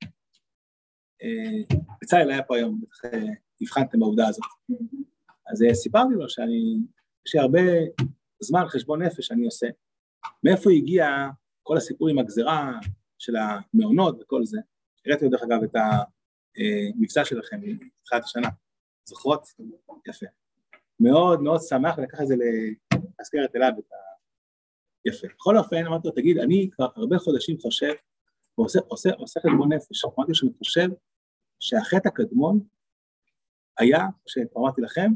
בצה"ל היה פה היום, הבחנתם בעובדה הזאת. אז סיפרתי לו שאני, יש לי הרבה זמן חשבון נפש שאני עושה, מאיפה הגיע כל הסיפור עם הגזרה של המעונות וכל זה. הראיתי דרך אגב את המבצע שלכם, מתחילת השנה. זוכרות? יפה. מאוד מאוד שמח ולקח את זה להזכרת אליו את ה... יפה. בכל אופן, אמרתי לו, תגיד, אני כבר הרבה חודשים חושב, ועושה עושה, עושה חשבון נפש, אמרתי שאני חושב שהחטא הקדמון היה, שאמרתי לכם,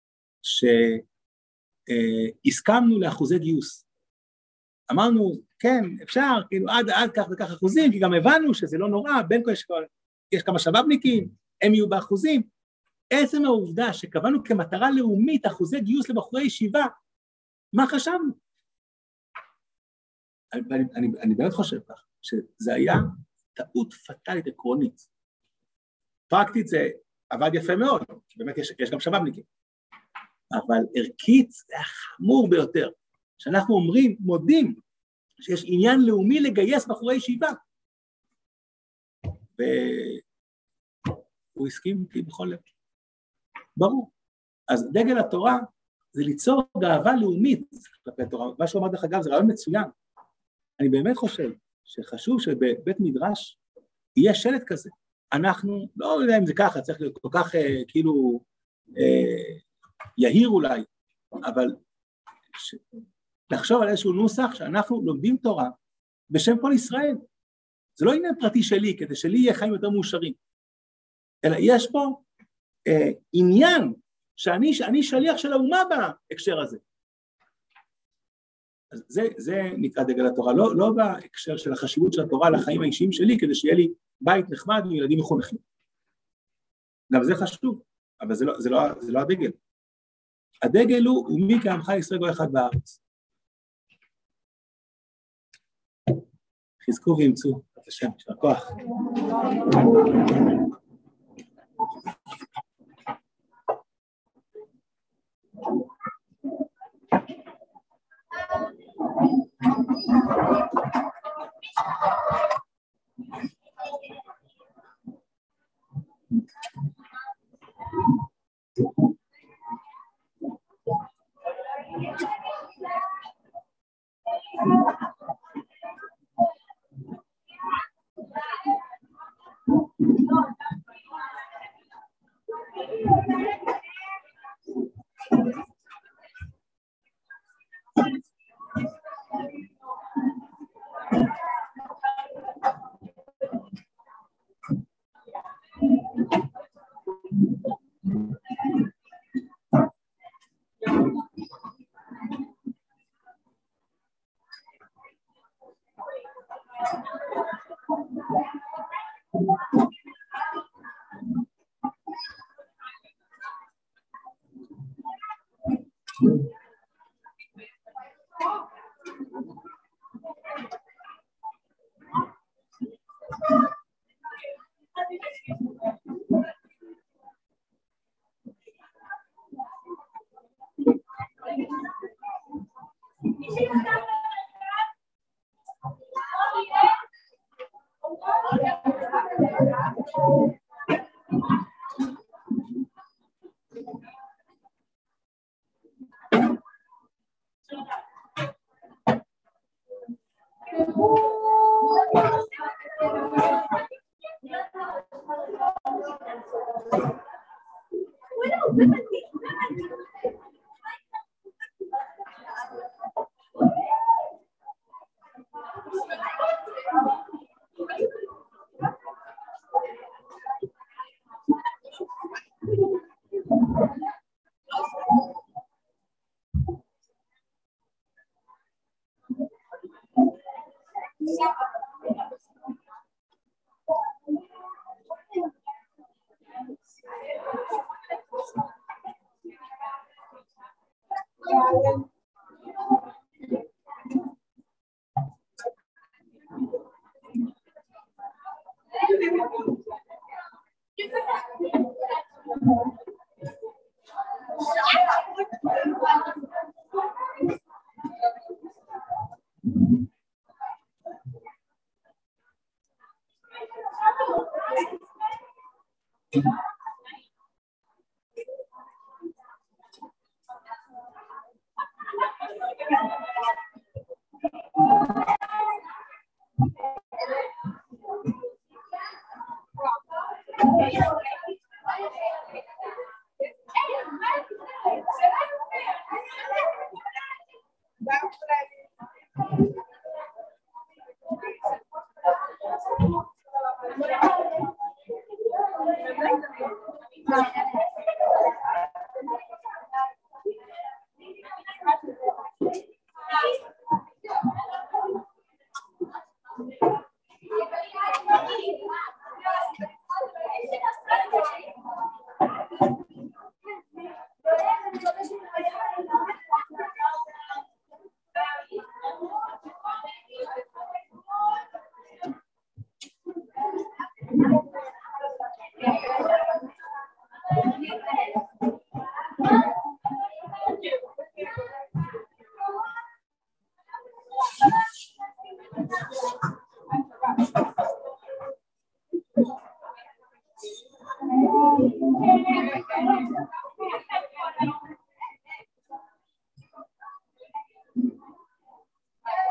שהסכמנו לאחוזי גיוס. אמרנו, כן, אפשר, כאילו עד, עד כך וכך אחוזים, כי גם הבנו שזה לא נורא, בין כה יש, יש כמה שבבניקים, הם יהיו באחוזים, עצם העובדה שקבענו כמטרה לאומית אחוזי גיוס לבחורי ישיבה, מה חשבנו? אני, אני, אני באמת חושב כך, שזה היה טעות פטלית עקרונית. פרקטית זה עבד יפה מאוד, באמת יש, יש גם שבבניקים, אבל ערכית זה החמור ביותר, שאנחנו אומרים, מודים, שיש עניין לאומי לגייס בחורי ישיבה, והוא הסכים איתי בכל לב. ברור. אז דגל התורה זה ליצור גאווה לאומית כלפי התורה. מה שהוא אמר דרך אגב זה רעיון מצוין. אני באמת חושב שחשוב שבבית מדרש יהיה שלט כזה. אנחנו, לא יודע אם זה ככה, צריך להיות כל כך אה, כאילו אה, יהיר אולי, אבל ש... לחשוב על איזשהו נוסח שאנחנו לומדים תורה בשם כל ישראל. זה לא עניין פרטי שלי, כדי שלי יהיה חיים יותר מאושרים, אלא יש פה אה, עניין שאני, שאני שליח של האומה בהקשר הזה. אז זה, זה נקרא דגל התורה, לא, לא בהקשר של החשיבות של התורה לחיים האישיים שלי, כדי שיהיה לי בית נחמד וילדים מחונכים. גם זה חשוב, אבל זה לא, זה לא, זה לא הדגל. הדגל הוא, ומי כעמך ישראל גוי אחד בארץ. חזקו וימצאו, את השם, של הכוח.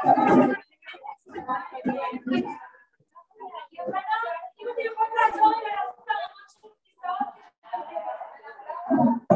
Thank you.